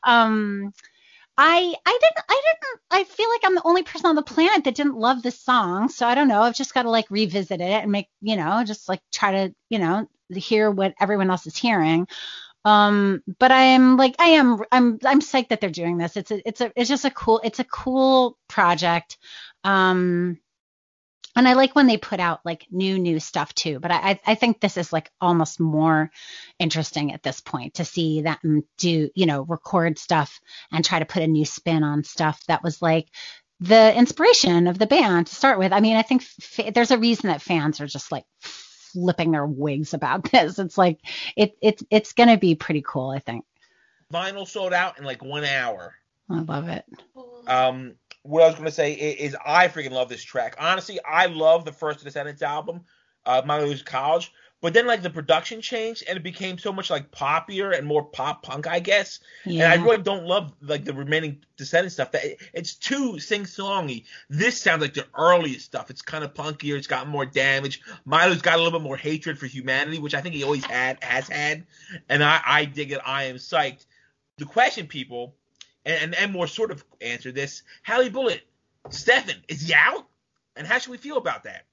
C: I feel like I'm the only person on the planet that didn't love this song. So I don't know. I've just got to like revisit it and make, just like try to, hear what everyone else is hearing. But I'm psyched that they're doing this. It's just a cool project. And I like when they put out like new stuff too. But I think this is like almost more interesting at this point to see them do, record stuff and try to put a new spin on stuff that was like the inspiration of the band to start with. I mean, I think there's a reason that fans are just like flipping their wigs about this. It's like it's going to be pretty cool, I think.
A: Vinyl sold out in like 1 hour.
C: I love it.
A: What I was going to say is I freaking love this track. Honestly, I love the first Descendants album, Milo Lose College. But then, like, the production changed, and it became so much, like, poppier and more pop-punk, I guess.
C: Yeah.
A: And I really don't love, like, the remaining Descendants stuff. It's too sing-songy. This sounds like the earliest stuff. It's kind of punkier. It's got more damage. Milo's got a little bit more hatred for humanity, which I think he always has had. And I dig it. I am psyched. The question, people... And more sort of answer this. Hallie Bullet, Stefan, is he out? And how should we feel about that?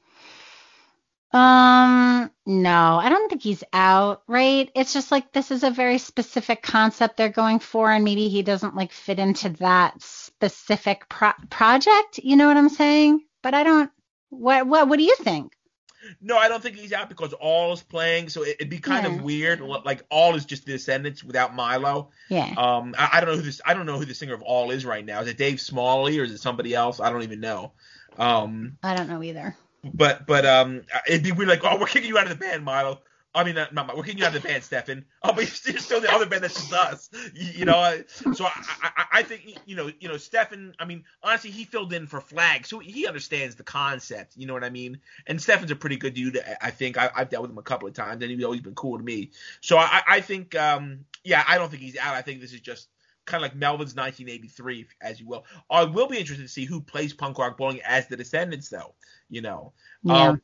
C: No, I don't think he's out, right? It's just like this is a very specific concept they're going for, and maybe he doesn't like fit into that specific project. You know what I'm saying? But I don't. What do you think?
A: No, I don't think he's out because All is playing, so it'd be kind of weird. Like All is just the Descendants without Milo.
C: Yeah.
A: I don't know who the singer of All is right now. Is it Dave Smalley or is it somebody else? I don't even know.
C: I don't know either.
A: But it'd be weird. Like, oh, we're kicking you out of the band, Milo. I mean, not we're kicking you out of the band, Stefan. Oh, but you're still the other band that's just us. So I think Stefan. I mean, honestly, he filled in for Flag, so he understands the concept. You know what I mean? And Stefan's a pretty good dude. I think I've dealt with him a couple of times, and he's always been cool to me. So I think, I don't think he's out. I think this is just kind of like Melvin's 1983, as you will. I will be interested to see who plays Punk Rock Bowling as the Descendants, though.
C: Yeah.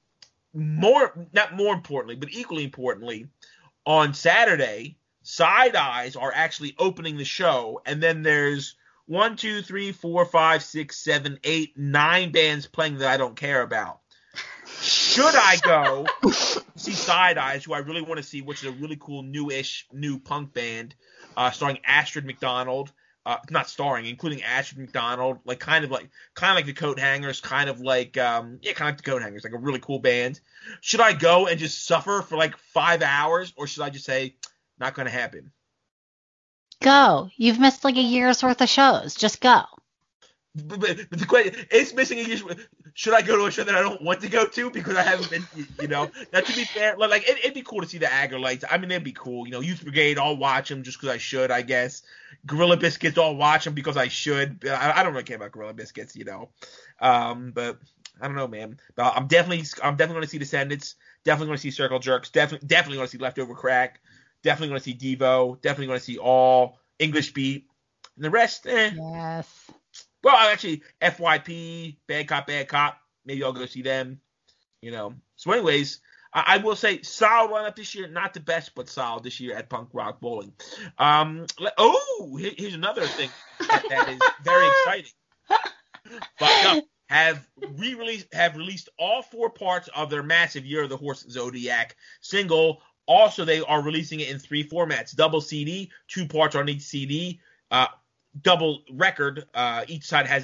A: Not more importantly, but equally importantly, on Saturday, Side Eyes are actually opening the show, and then there's 1, 2, 3, 4, 5, 6, 7, 8, 9 bands playing that I don't care about. Should I go see Side Eyes, who I really want to see, which is a really cool new punk band, starring Astrid McDonald. Not starring, including Astrid McDonald, kind of like the Coat Hangers, kind of like the Coat Hangers, like a really cool band. Should I go and just suffer for like 5 hours, or should I just say, not going to happen?
C: Go. You've missed like a year's worth of shows. Just go.
A: But the question, it's missing a year's. Should I go to a show that I don't want to go to because I haven't been, Now, to be fair, like it'd be cool to see the Aggrolites. I mean, they'd be cool. Youth Brigade, I'll watch them just because I should, I guess. Gorilla Biscuits, I'll watch them because I should. I don't really care about Gorilla Biscuits, But I don't know, man. But I'm definitely going to see Descendants. Definitely going to see Circle Jerks. Definitely going to see Leftover Crack. Definitely going to see Devo. Definitely going to see All, English Beat, and the rest.
C: Yes.
A: Well, actually, FYP, Bad Cop, maybe I'll go see them, So anyways, I will say solid lineup this year. Not the best, but solid this year at Punk Rock Bowling. Here's another thing that is very exciting. Fucked Up have released all 4 parts of their massive Year of the Horse Zodiac single. Also, they are releasing it in 3 formats: double CD, 2 parts on each CD. Double record. Each side has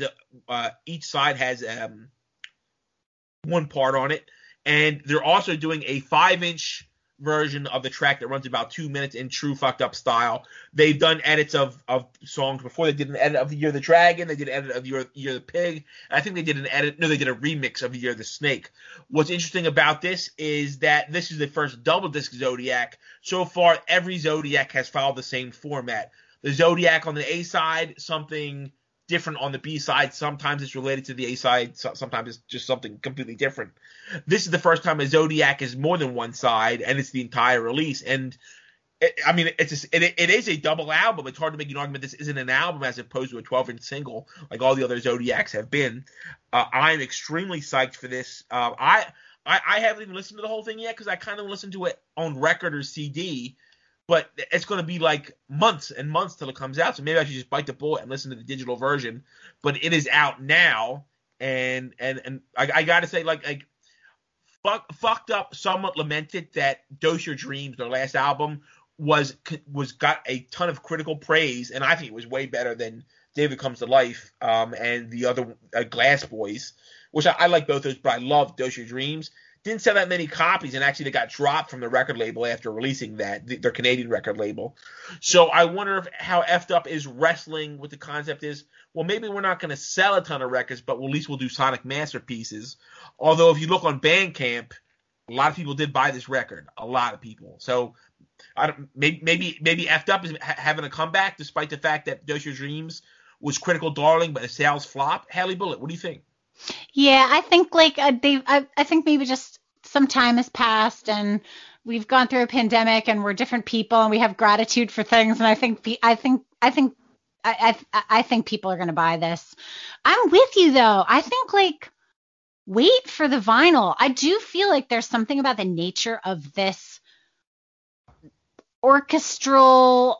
A: 1 part on it, and they're also doing a 5-inch version of the track that runs about 2 minutes in true Fucked Up style. They've done edits of songs before. They did an edit of the Year of the Dragon. They did an edit of the Year of the Pig. And I think they did they did a remix of the Year of the Snake. What's interesting about this is that this is the first double disc Zodiac. So far, every Zodiac has followed the same format. The Zodiac on the A side, something different on the B side. Sometimes it's related to the A side. Sometimes it's just something completely different. This is the first time a Zodiac is more than one side, and it's the entire release. And it is a double album. It's hard to make an argument this isn't an album as opposed to a 12-inch single like all the other Zodiacs have been. I'm extremely psyched for this. I haven't even listened to the whole thing yet because I kind of listened to it on record or CD. But it's going to be like months and months till it comes out. So maybe I should just bite the bullet and listen to the digital version. But it is out now. And I got to say, like Fucked Up somewhat lamented that Dose Your Dreams, their last album, got a ton of critical praise, and I think it was way better than David Comes to Life and the other Glass Boys, which I like both those, but I love Dose Your Dreams. Didn't sell that many copies, and actually they got dropped from the record label after releasing that, their Canadian record label. So I wonder how effed up is wrestling with the concept is, well, maybe we're not going to sell a ton of records, but at least we'll do Sonic masterpieces. Although if you look on Bandcamp, a lot of people did buy this record, a lot of people. So maybe effed up is having a comeback, despite the fact that Dose Your Dreams was critical darling, but a sales flop. Hallie Bullet, what do you think?
C: Yeah, I think I think maybe just some time has passed and we've gone through a pandemic and we're different people and we have gratitude for things. And I think people are going to buy this. I'm with you though. I think wait for the vinyl. I do feel like there's something about the nature of this orchestral,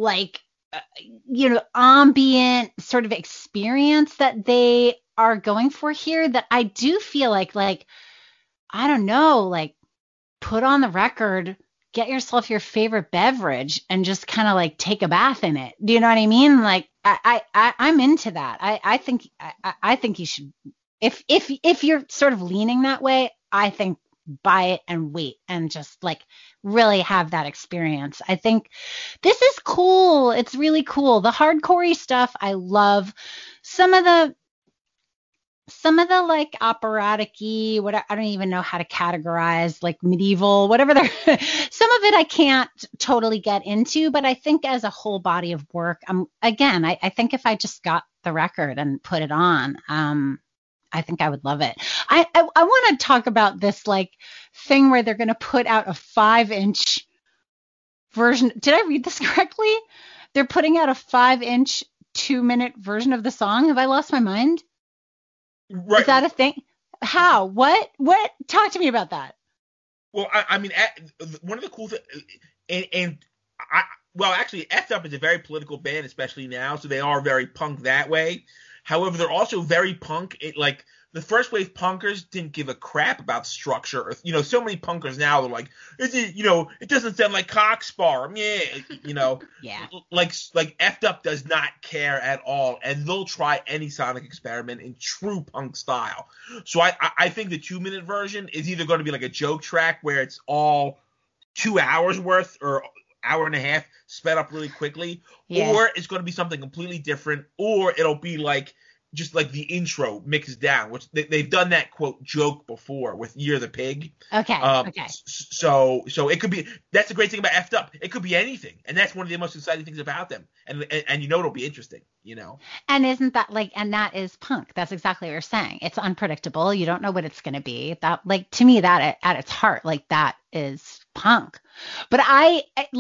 C: ambient sort of experience that they are going for here that I do feel like I don't know, put on the record, get yourself your favorite beverage and just kind of take a bath in it. Do you know what I mean? I'm into that. I think you should, if you're sort of leaning that way, I think buy it and wait and just really have that experience. I think this is cool. It's really cool. The hardcore-y stuff I love. Some of the operatic-y, what I don't even know how to categorize, medieval, whatever some of it I can't totally get into, but I think as a whole body of work, I think if I just got the record and put it on, I think I would love it. I want to talk about this thing where they're going to put out a 5-inch version. Did I read this correctly? They're putting out a 5-inch 2-minute version of the song. Have I lost my mind?
A: Right.
C: Is that a thing? How? What? Talk to me about that.
A: Well, I mean, one of the cool things, actually, Effed Up is a very political band, especially now, so they are very punk that way. However, they're also very punk. The first wave punkers didn't give a crap about structure. Or, so many punkers now are it doesn't sound like Cockspar. Yeah,
C: Yeah.
A: Effed Up does not care at all, and they'll try any sonic experiment in true punk style. So I think the 2-minute version is either going to be a joke track where it's all 2 hours worth or hour and a half sped up really quickly,
C: yeah.
A: Or it's going to be something completely different, or it'll be just the intro mixed down, which they've done that quote joke before with Year the Pig.
C: Okay. Okay.
A: So it could be, that's the great thing about Effed Up. It could be anything, and that's one of the most exciting things about them. And it'll be interesting.
C: And isn't that and that is punk? That's exactly what you're saying. It's unpredictable. You don't know what it's going to be. That to me, that at its heart, that is punk. But I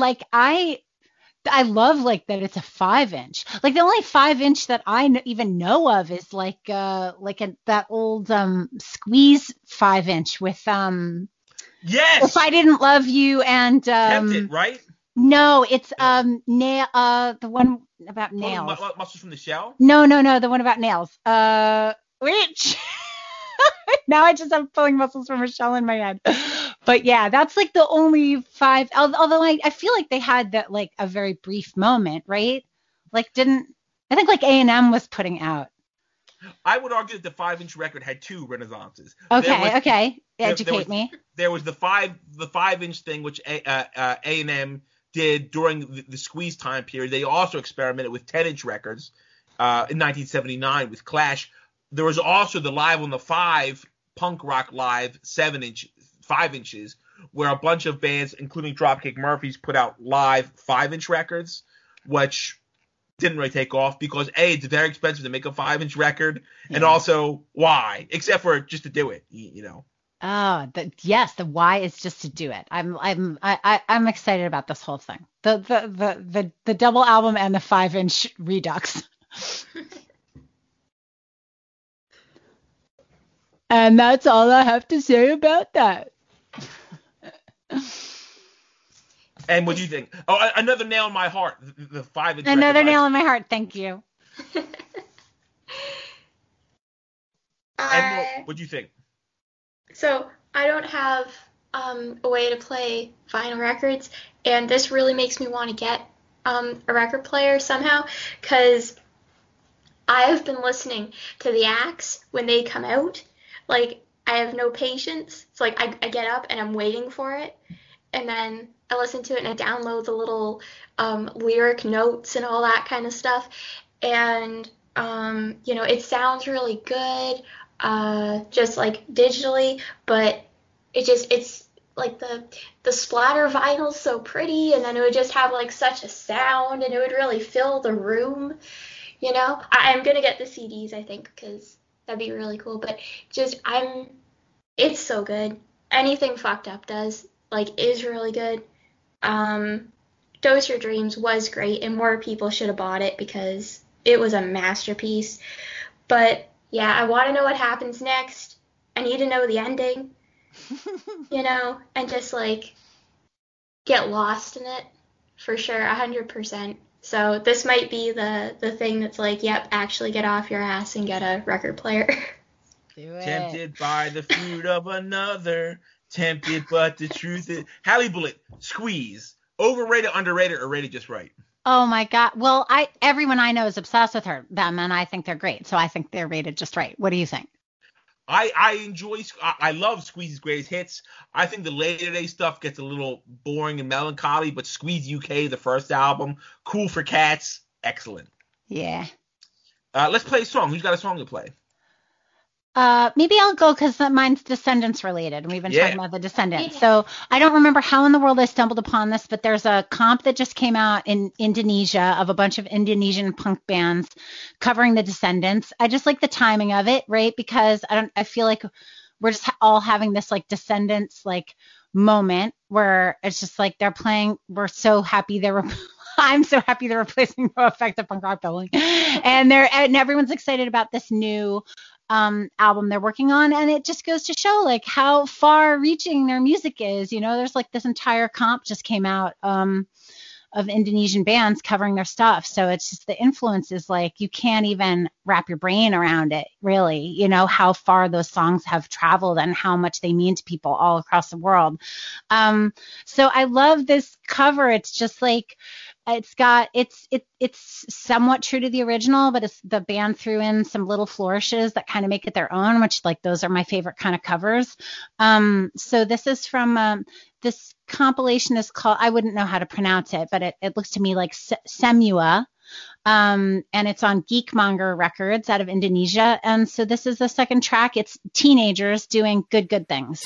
C: love that it's a 5-inch. The only 5-inch that I even know of is that old Squeeze 5-inch with
A: Yes.
C: If I Didn't Love You and
A: Tempted, right?
C: No, it's the one about nails.
A: Muscles from the Shell?
C: No, the one about nails. Which now I just have Pulling Muscles from a Shell in my head. But yeah, that's the only 5. Although I feel they had that a very brief moment, right? I think A&M was putting out.
A: I would argue that the 5-inch record had 2 renaissances.
C: Okay. Educate me.
A: There was the 5-inch thing, which A&M did during the Squeeze time period. They also experimented with 10-inch records in 1979 with Clash. There was also the Live on the 5 Punk Rock Live 5 inches, where a bunch of bands, including Dropkick Murphys, put out live 5-inch records, which didn't really take off because it's very expensive to make a 5-inch record, and also why? Except for just to do it,
C: Oh, the why is just to do it. I'm excited about this whole thing. The double album and the 5-inch Redux. And that's all I have to say about that.
A: And what do you think? Oh, another nail in my heart. The 5-inch.
C: Another nail in my heart. Thank you.
A: And what do you think?
D: So I don't have a way to play vinyl records, and this really makes me want to get a record player somehow, because I have been listening to the acts when they come out. Like, I have no patience. It's like I get up and I'm waiting for it, and then I listen to it and I download the little lyric notes and all that kind of stuff, and it sounds really good, just like digitally, but it's like the splatter vinyl's so pretty, and then it would just have like such a sound, and it would really fill the room. I'm gonna get the CDs, I think, because that'd be really cool. But it's so good. Anything Fucked Up does, is really good. Dose Your Dreams was great, and more people should have bought it because it was a masterpiece. But yeah, I want to know what happens next. I need to know the ending, and just get lost in it for sure, 100%. So this might be the thing that's yep, actually get off your ass and get a record player.
C: Do it.
A: Tempted by the fruit of another, tempted, but the truth is... Hallie Bullitt, Squeeze. Overrated, underrated, or rated just right?
C: Oh my God. Well, everyone I know is obsessed with them, and I think they're great. So I think they're rated just right. What do you think?
A: I love Squeeze's greatest hits. I think the Later Day stuff gets a little boring and melancholy, but Squeeze UK, the first album, Cool for Cats, excellent.
C: Yeah.
A: Let's play a song. Who's got a song to play?
C: Maybe I'll go because mine's Descendants related, and we've been talking about the Descendants. So I don't remember how in the world I stumbled upon this, but there's a comp that just came out in Indonesia of a bunch of Indonesian punk bands covering the Descendants. I just like the timing of it, right? Because I feel like we're just all having this Descendants moment where it's just they're playing. We're so happy I'm so happy they're replacing No Effect of punk rock billing, and everyone's excited about this new album they're working on, and it just goes to show how far reaching their music is. There's this entire comp just came out of Indonesian bands covering their stuff, so it's just the influence is you can't even wrap your brain around it, really, how far those songs have traveled and how much they mean to people all across the world. So I love this cover. It's just it's somewhat true to the original, but it's the band threw in some little flourishes that kind of make it their own, which those are my favorite kind of covers. So this is from this compilation is called, I wouldn't know how to pronounce it, but it looks to me like Semua. And it's on Geekmonger Records out of Indonesia. And so this is the second track. It's teenagers doing good things.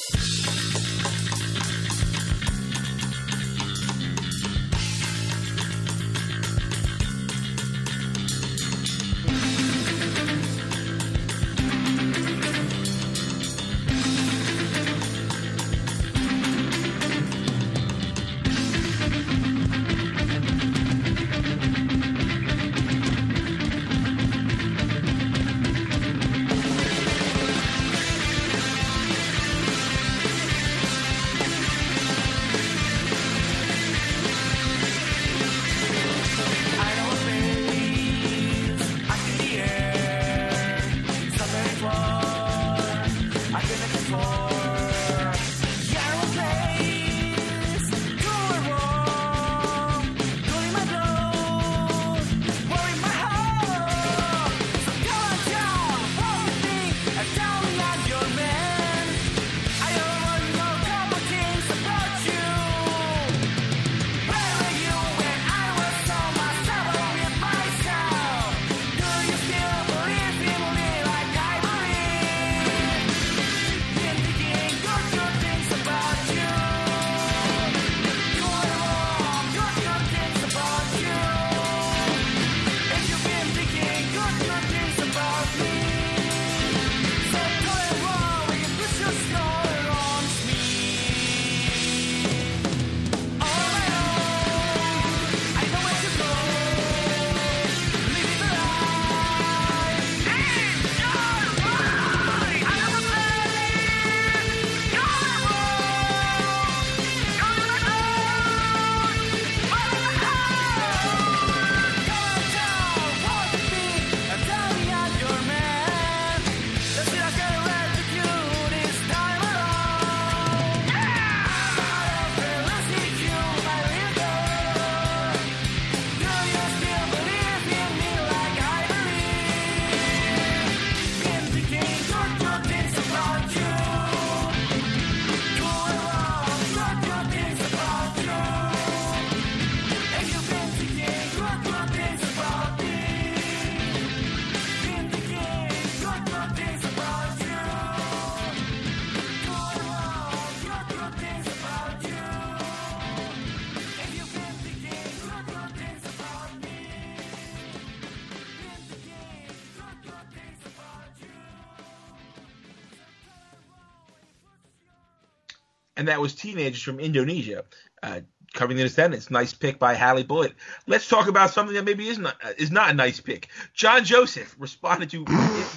A: and that was teenagers from Indonesia. Covering the Descendants. Nice pick by Hallie Bullitt. Let's talk about something that maybe is not a nice pick. John Joseph responded to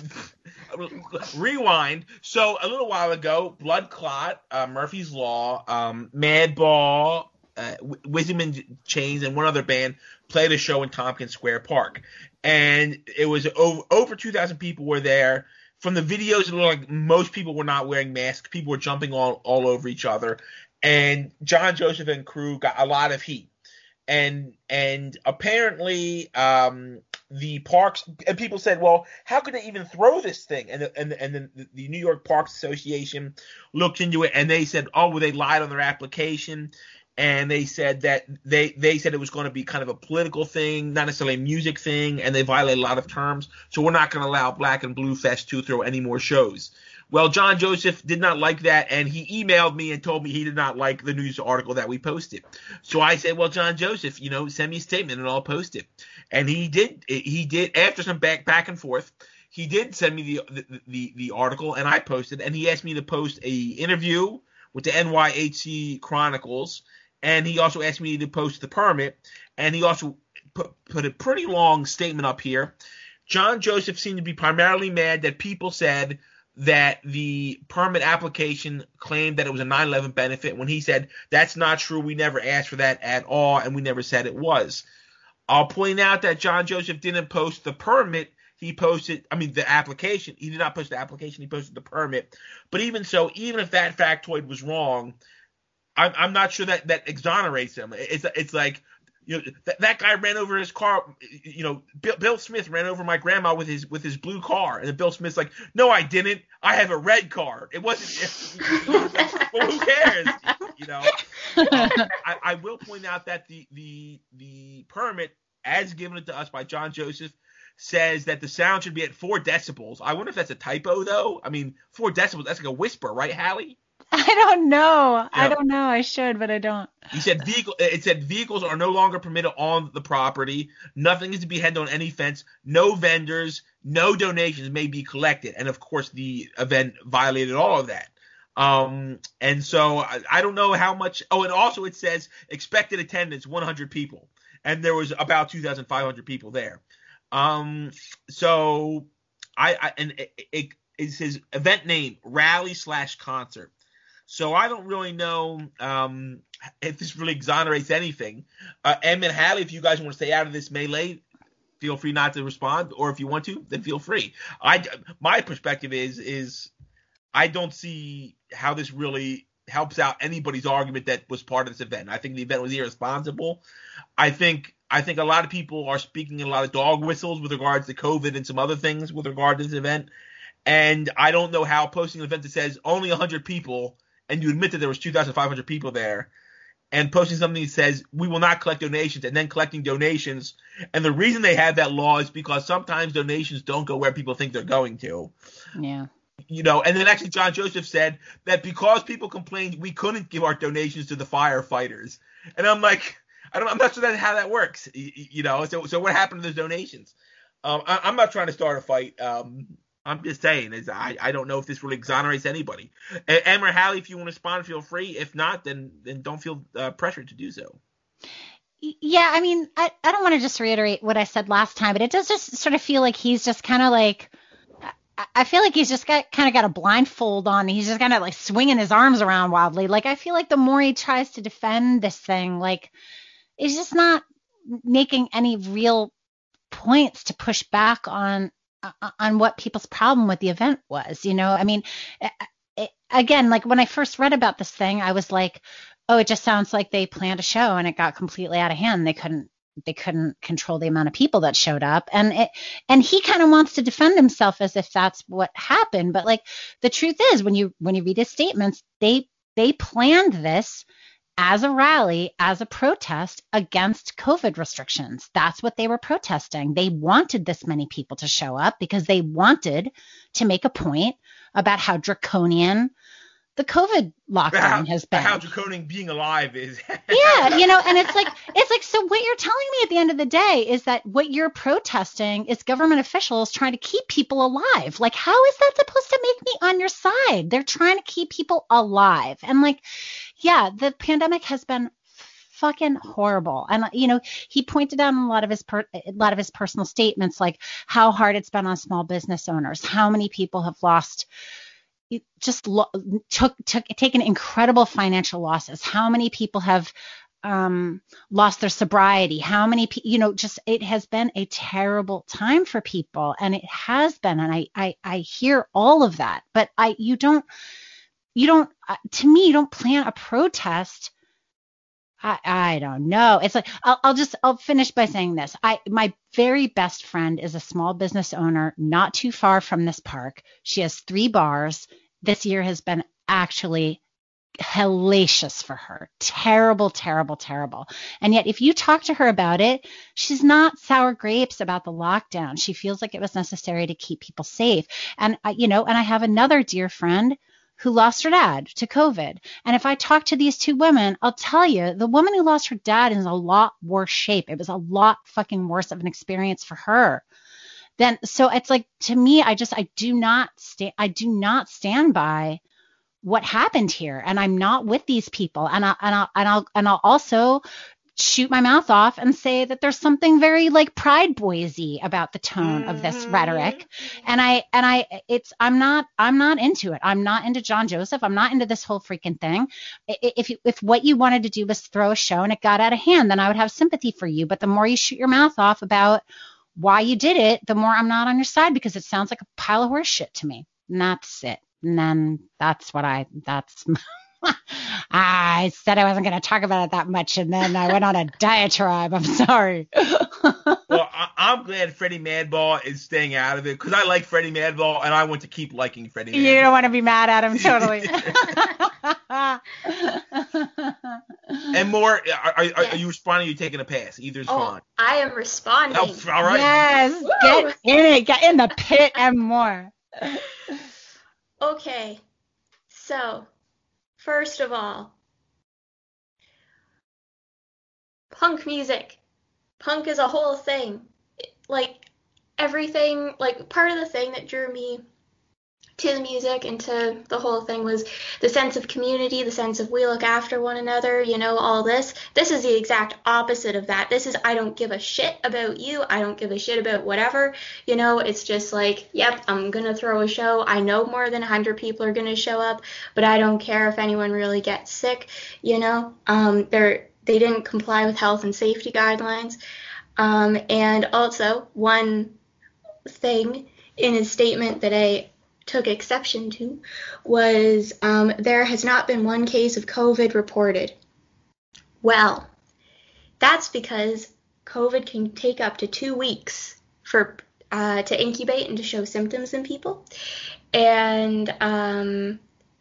A: Rewind. So a little while ago, Blood Clot, Murphy's Law, Madball, Wisdom in Chains, and one other band played a show in Tompkins Square Park. And it was over 2,000 people were there. From the videos, it looked like most people were not wearing masks. People were jumping all over each other. And John Joseph and crew got a lot of heat. And apparently the parks and people said, well, how could they even throw this thing? And then the New York Parks Association looked into it, and they said, oh, well, they lied on their application. And they said that they said it was going to be kind of a political thing, not necessarily a music thing, and they violated a lot of terms. So we're not going to allow Black and Blue Fest to throw any more shows. Well, John Joseph did not like that, and he emailed me and told me he did not like the news article that we posted. So I said, well, John Joseph, send me a statement and I'll post it. And he did after some back and forth. He did send me the article, and I posted, and he asked me to post a interview with the NYHC Chronicles. And he also asked me to post the permit, and he also put a pretty long statement up here. John Joseph seemed to be primarily mad that people said that the permit application claimed that it was a 9/11 benefit, when he said that's not true. We never asked for that at all, and we never said it was. I'll point out that John Joseph didn't post the permit. He posted, the application. He did not post the application. He posted the permit. But even so, even if that factoid was wrong, I'm not sure that exonerates him. It's like, that guy ran over his car. Bill Smith ran over my grandma with his blue car, and then Bill Smith's like, no, I didn't. I have a red car. It wasn't. Well, who cares? I will point out that the permit, as given to us by John Joseph, says that the sound should be at 4 decibels. I wonder if that's a typo, though. 4 decibels, that's like a whisper, right, Hallie?
C: I don't know. I don't know. I should, but I don't.
A: He said it said vehicles are no longer permitted on the property. Nothing is to be had on any fence. No vendors, no donations may be collected. And of course, the event violated all of that. And so I don't know how much. Oh, and also it says expected attendance 100 people, and there was about 2,500 people there. So it says event name rally/concert. So I don't really know if this really exonerates anything. Em and Hallie, if you guys want to stay out of this melee, feel free not to respond, or if you want to, then feel free. My perspective is I don't see how this really helps out anybody's argument that was part of this event. I think the event was irresponsible. I think a lot of people are speaking in a lot of dog whistles with regards to COVID and some other things with regard to this event. And I don't know how posting an event that says only 100 people, and you admit that there was 2,500 people there, and posting something that says we will not collect donations, and then collecting donations. And the reason they have that law is because sometimes donations don't go where people think they're going to.
C: Yeah.
A: And then actually John Joseph said that because people complained, we couldn't give our donations to the firefighters. And I'm like, I'm not sure how that works. So what happened to those donations? I'm not trying to start a fight. I'm just saying, I don't know if this really exonerates anybody. Em or Hallie, if you want to respond, feel free. If not, then don't feel pressured to do so.
C: Yeah, I don't want to just reiterate what I said last time, but it does just sort of feel like he's just kind of like, I feel like he's just got a blindfold on. He's just kind of like swinging his arms around wildly. Like, I feel like the more he tries to defend this thing, like, it's just not making any real points to push back on what people's problem with the event was. Again, like when I first read about this thing, I was like, oh, it just sounds like they planned a show and it got completely out of hand. They couldn't control the amount of people that showed up. And he kind of wants to defend himself as if that's what happened. But like, the truth is, when you read his statements, they planned this as a rally, as a protest against COVID restrictions. That's what they were protesting. They wanted this many people to show up because they wanted to make a point about how draconian the COVID lockdown has been.
A: How draconian being alive is.
C: Yeah, and it's like, so what you're telling me at the end of the day is that what you're protesting is government officials trying to keep people alive. Like, how is that supposed to make me on your side? They're trying to keep people alive. And like, yeah, the pandemic has been fucking horrible. And he pointed out in a lot of his personal statements, like how hard it's been on small business owners, how many people have lost, taken incredible financial losses, how many people have lost their sobriety, how many it has been a terrible time for people, and it has been, and I hear all of that, but you don't to me, you don't plan a protest. I don't know. It's like, I'll finish by saying this. My very best friend is a small business owner not too far from this park. She has 3 bars. This year has been actually hellacious for her. Terrible, terrible, terrible. And yet if you talk to her about it, she's not sour grapes about the lockdown. She feels like it was necessary to keep people safe. And and I have another dear friend who lost her dad to COVID. And if I talk to these 2 women, I'll tell you, the woman who lost her dad is in a lot worse shape. It was a lot fucking worse of an experience for her. So it's like, to me, I do not stand by what happened here. And I'm not with these people. And I'll also shoot my mouth off and say that there's something very like Pride Boys-y about the tone of this rhetoric. And I'm not into it. I'm not into John Joseph. I'm not into this whole freaking thing. If what you wanted to do was throw a show and it got out of hand, then I would have sympathy for you. But the more you shoot your mouth off about why you did it, the more I'm not on your side, because it sounds like a pile of horse shit to me. And that's it. And then I said I wasn't going to talk about it that much, and then I went on a diatribe. I'm sorry.
A: Well, I'm glad Freddie Madball is staying out of it, because I like Freddie Madball, and I want to keep liking Freddie Madball.
C: You don't want to be mad at him, totally.
A: And more, are you responding or are you taking a pass? Either's fine.
D: I am responding.
A: Oh, all right.
C: Yes,
D: Woo!
C: get in it. Get in the pit and more.
D: Okay, so first of all, punk music. Punk is a whole thing. Like, everything, like, part of the thing that drew me to the music and to the whole thing was the sense of community, the sense of we look after one another, all this. This is the exact opposite of that. This is, I don't give a shit about you. I don't give a shit about whatever. It's just like, yep, I'm going to throw a show. I know more than 100 people are going to show up, but I don't care if anyone really gets sick, They didn't comply with health and safety guidelines. And also, one thing in his statement that I took exception to was there has not been one case of COVID reported. Well, that's because COVID can take up to 2 weeks to incubate and to show symptoms in people. And also,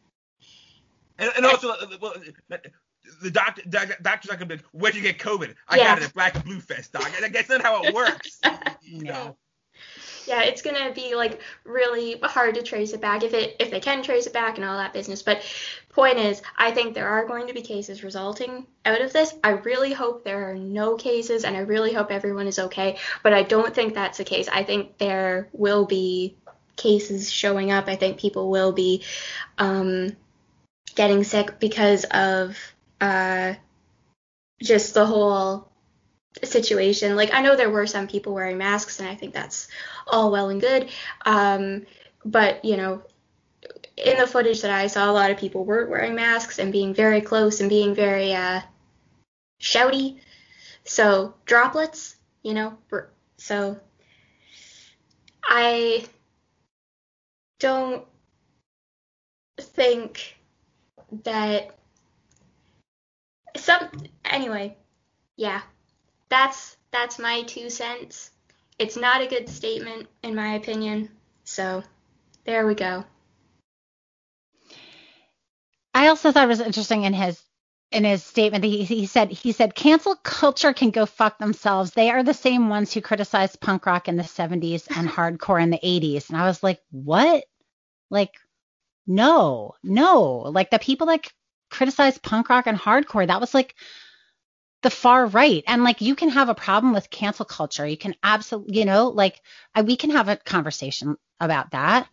A: the doctor's not gonna be like, where'd you get COVID? I got it at Black and Blue Fest, doc. That's not how it works.
C: No.
D: Yeah, it's gonna be like really hard to trace it back if they can trace it back and all that business. But point is, I think there are going to be cases resulting out of this. I really hope there are no cases, and I really hope everyone is okay. But I don't think that's the case. I think there will be cases showing up. I think people will be getting sick because of just the whole situation. Like, I know there were some people wearing masks, and I think that's all well and good. But, in the footage that I saw, a lot of people weren't wearing masks and being very close and being very shouty. So, droplets, So, I don't think that anyway, yeah, that's my 2 cents. It's not a good statement, in my opinion. So, there we go.
C: I also thought it was interesting in his statement that he said cancel culture can go fuck themselves. They are the same ones who criticized punk rock in the 70s and hardcore in the 80s. And I was like, what? Like, No. Like the people that criticized punk rock and hardcore, that was like the far right. And like you can have a problem with cancel culture. You can absolutely, we can have a conversation about that.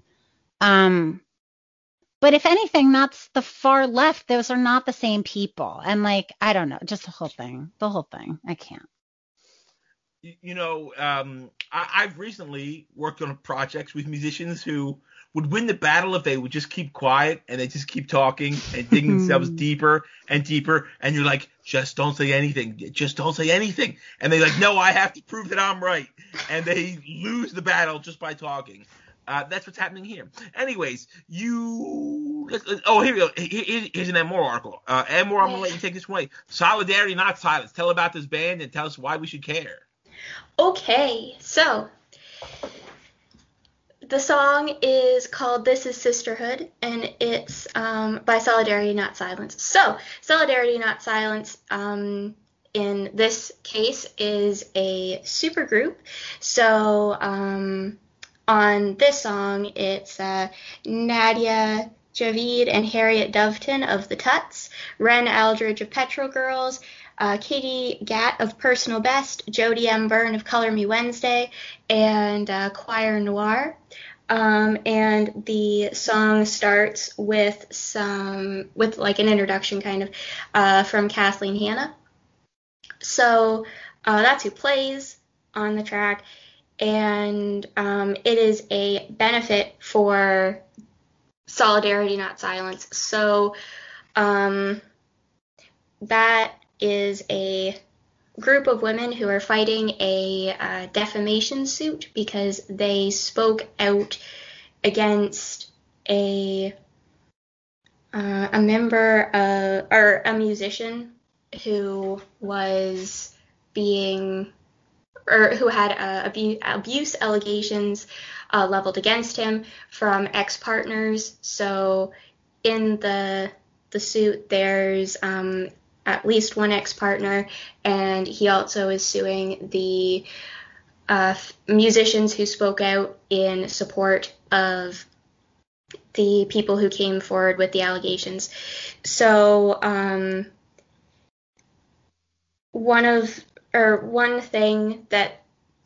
C: But if anything, that's the far left. Those are not the same people. And like, I don't know, just the whole thing. I can't.
A: I've recently worked on projects with musicians who would win the battle if they would just keep quiet and they just keep talking and digging themselves deeper and deeper. And you're like, just don't say anything. Just don't say anything. And they're like, no, I have to prove that I'm right. And they lose the battle just by talking. That's what's happening here. Anyways, here we go. Here's an Amor article. Amor, I'm going to let you take this away. Solidarity, Not Silence. Tell about this band and tell us why we should care.
D: Okay, so the song is called This Is Sisterhood, and it's by Solidarity, Not Silence. So, Solidarity, Not Silence, in this case, is a supergroup. So, on this song, it's Nadia Javid and Harriet Doveton of the Tuts, Ren Aldridge of Petrol Girls, Katie Gatt of Personal Best, Jody M. Byrne of Color Me Wednesday, and Choir Noir. And the song starts with like an introduction kind of from Kathleen Hanna. So that's who plays on the track. And it is a benefit for Solidarity, Not Silence. So that is a group of women who are fighting a defamation suit because they spoke out against a member or a musician who was being or who had abuse allegations leveled against him from ex-partners. So in the suit, there's at least one ex-partner, and he also is suing the musicians who spoke out in support of the people who came forward with the allegations. So one thing that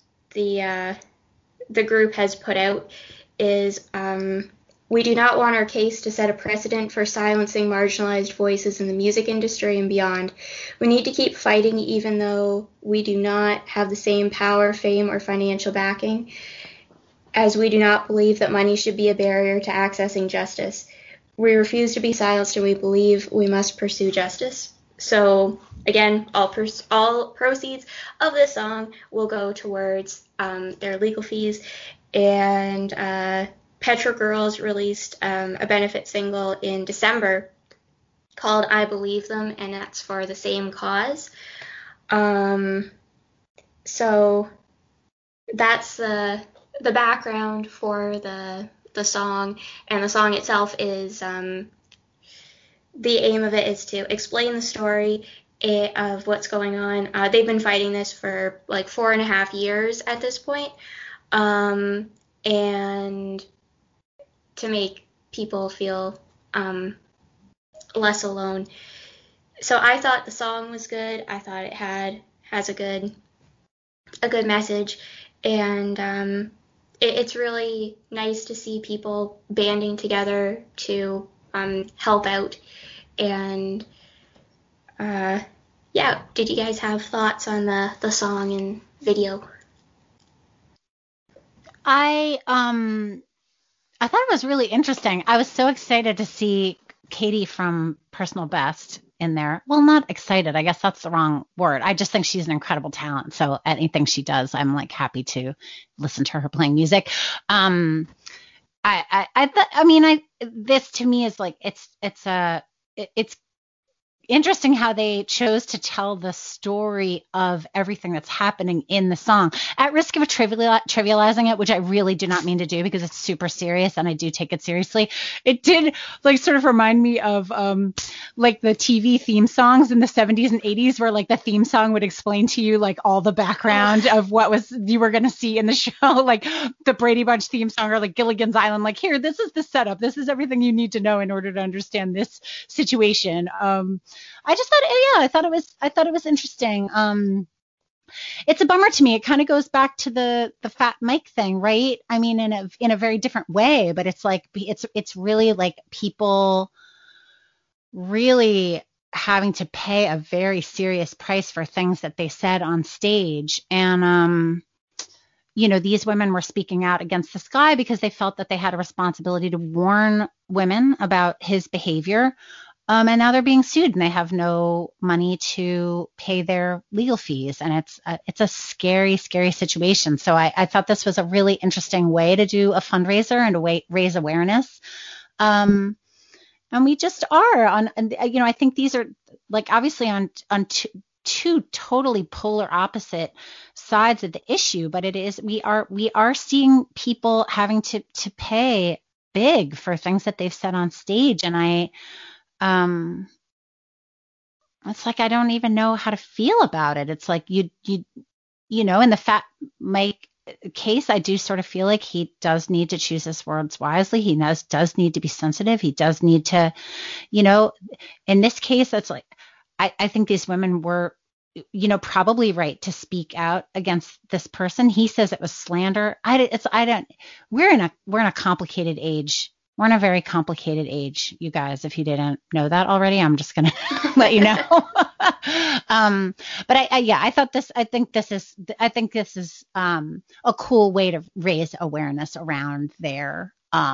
D: the group has put out is we do not want our case to set a precedent for silencing marginalized voices in the music industry and beyond. We need to keep fighting even though we do not have the same power, fame, or financial backing, as we do not believe that money should be a barrier to accessing justice. We refuse to be silenced, and we believe we must pursue justice. So again, all proceeds of this song will go towards their legal fees. And Petra Girls released a benefit single in December called I Believe Them, and that's for the same cause. So that's the background for the song, and the song itself is the aim of it is to explain the story of what's going on. They've been fighting this for like 4.5 years at this point, and to make people feel less alone. So I thought the song was good. I thought it has a good message, and it's really nice to see people banding together to help out. And did you guys have thoughts on the song and video?
C: I thought it was really interesting. I was so excited to see Katie from Personal Best in there. Well, not excited. I guess that's the wrong word. I just think she's an incredible talent. So anything she does, I'm like happy to listen to her playing music. This to me is like it's interesting how they chose to tell the story of everything that's happening in the song. At risk of trivializing it, which I really do not mean to do because it's super serious and I do take it seriously, it did like sort of remind me of like the TV theme songs in the 70s and 80s where like the theme song would explain to you like all the background of what was you were going to see in the show, like the Brady Bunch theme song or like Gilligan's Island. Like, here, this is the setup. This is everything you need to know in order to understand this situation. I just thought, I thought it was interesting. It's a bummer to me. It kind of goes back to the Fat Mike thing, right? I mean, in a very different way, but it's like it's really like people really having to pay a very serious price for things that they said on stage, and these women were speaking out against this guy because they felt that they had a responsibility to warn women about his behavior. And now they're being sued and they have no money to pay their legal fees. And it's a scary, scary situation. So I thought this was a really interesting way to do a fundraiser and to raise awareness. And we just are I think these are like obviously on two totally polar opposite sides of the issue, but we are seeing people having to pay big for things that they've said on stage. And it's like I don't even know how to feel about it. It's like in the Fat Mike case, I do sort of feel like he does need to choose his words wisely. He does need to be sensitive. He does need to, in this case, it's like I think these women were, probably right to speak out against this person. He says it was slander. We're in a complicated age. We're in a very complicated age, you guys. If you didn't know that already, I'm just going to let you know. But I think this is a cool way to raise awareness around their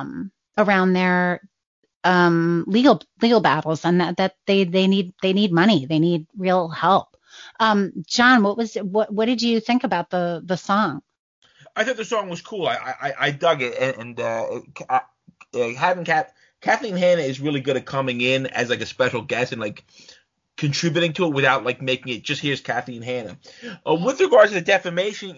C: legal battles, and that they need money. They need real help. John, what did you think about the song?
A: I thought the song was cool. I dug it, and having Kathleen Hanna is really good at coming in as like a special guest and like contributing to it without like making it just here's Kathleen Hanna. With regards to the defamation,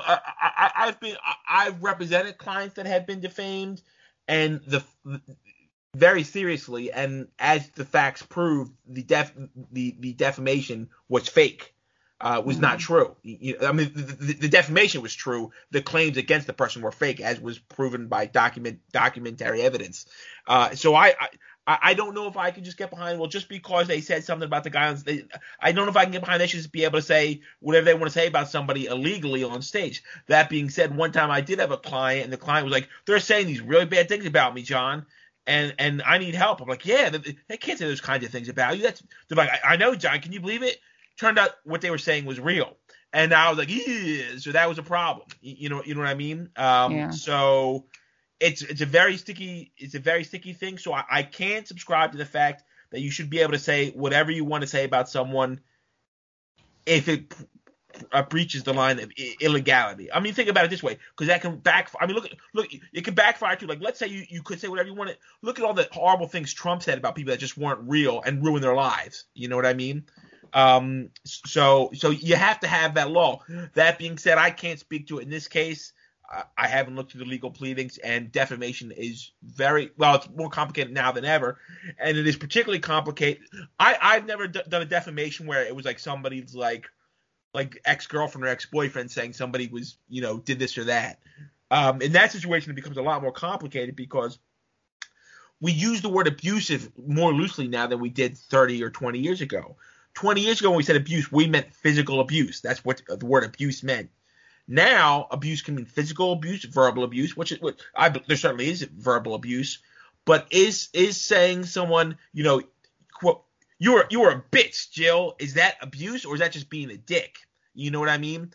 A: I've represented clients that have been defamed, and very seriously, and as the facts prove, the defamation was fake. Was not true. The defamation was true. The claims against the person were fake, as was proven by documentary evidence. So I don't know if I can just get behind, well, just because they said something about the guy I don't know if I can get behind. They should just be able to say whatever they want to say about somebody illegally on stage. That being said, one time I did have a client, and the client was like, they're saying these really bad things about me, John, and I need help. I'm like, yeah, they can't say those kinds of things about you. They're like, I know, John, can you believe it? Turned out what they were saying was real, and I was like, yeah, so that was a problem. You know what I mean? Yeah. So it's a very sticky thing. So I can't subscribe to the fact that you should be able to say whatever you want to say about someone if it breaches the line of illegality. I mean, think about it this way, because that can backfire. I mean, look, it can backfire too. Like, let's say you could say whatever you want. Look at all the horrible things Trump said about people that just weren't real and ruin their lives. You know what I mean? So you have to have that law. That being said, I can't speak to it in this case. I haven't looked through the legal pleadings, and defamation is it's more complicated now than ever, and it is particularly complicated. I've never done a defamation where it was like somebody's like ex-girlfriend or ex-boyfriend saying somebody was, did this or that. In that situation, it becomes a lot more complicated because we use the word abusive more loosely now than we did 30 or 20 years ago. 20 years ago, when we said abuse, we meant physical abuse. That's what the word abuse meant. Now, abuse can mean physical abuse, verbal abuse, there certainly is verbal abuse, but is saying someone, quote, you're a bitch, Jill. Is that abuse, or is that just being a dick? You know what I mean?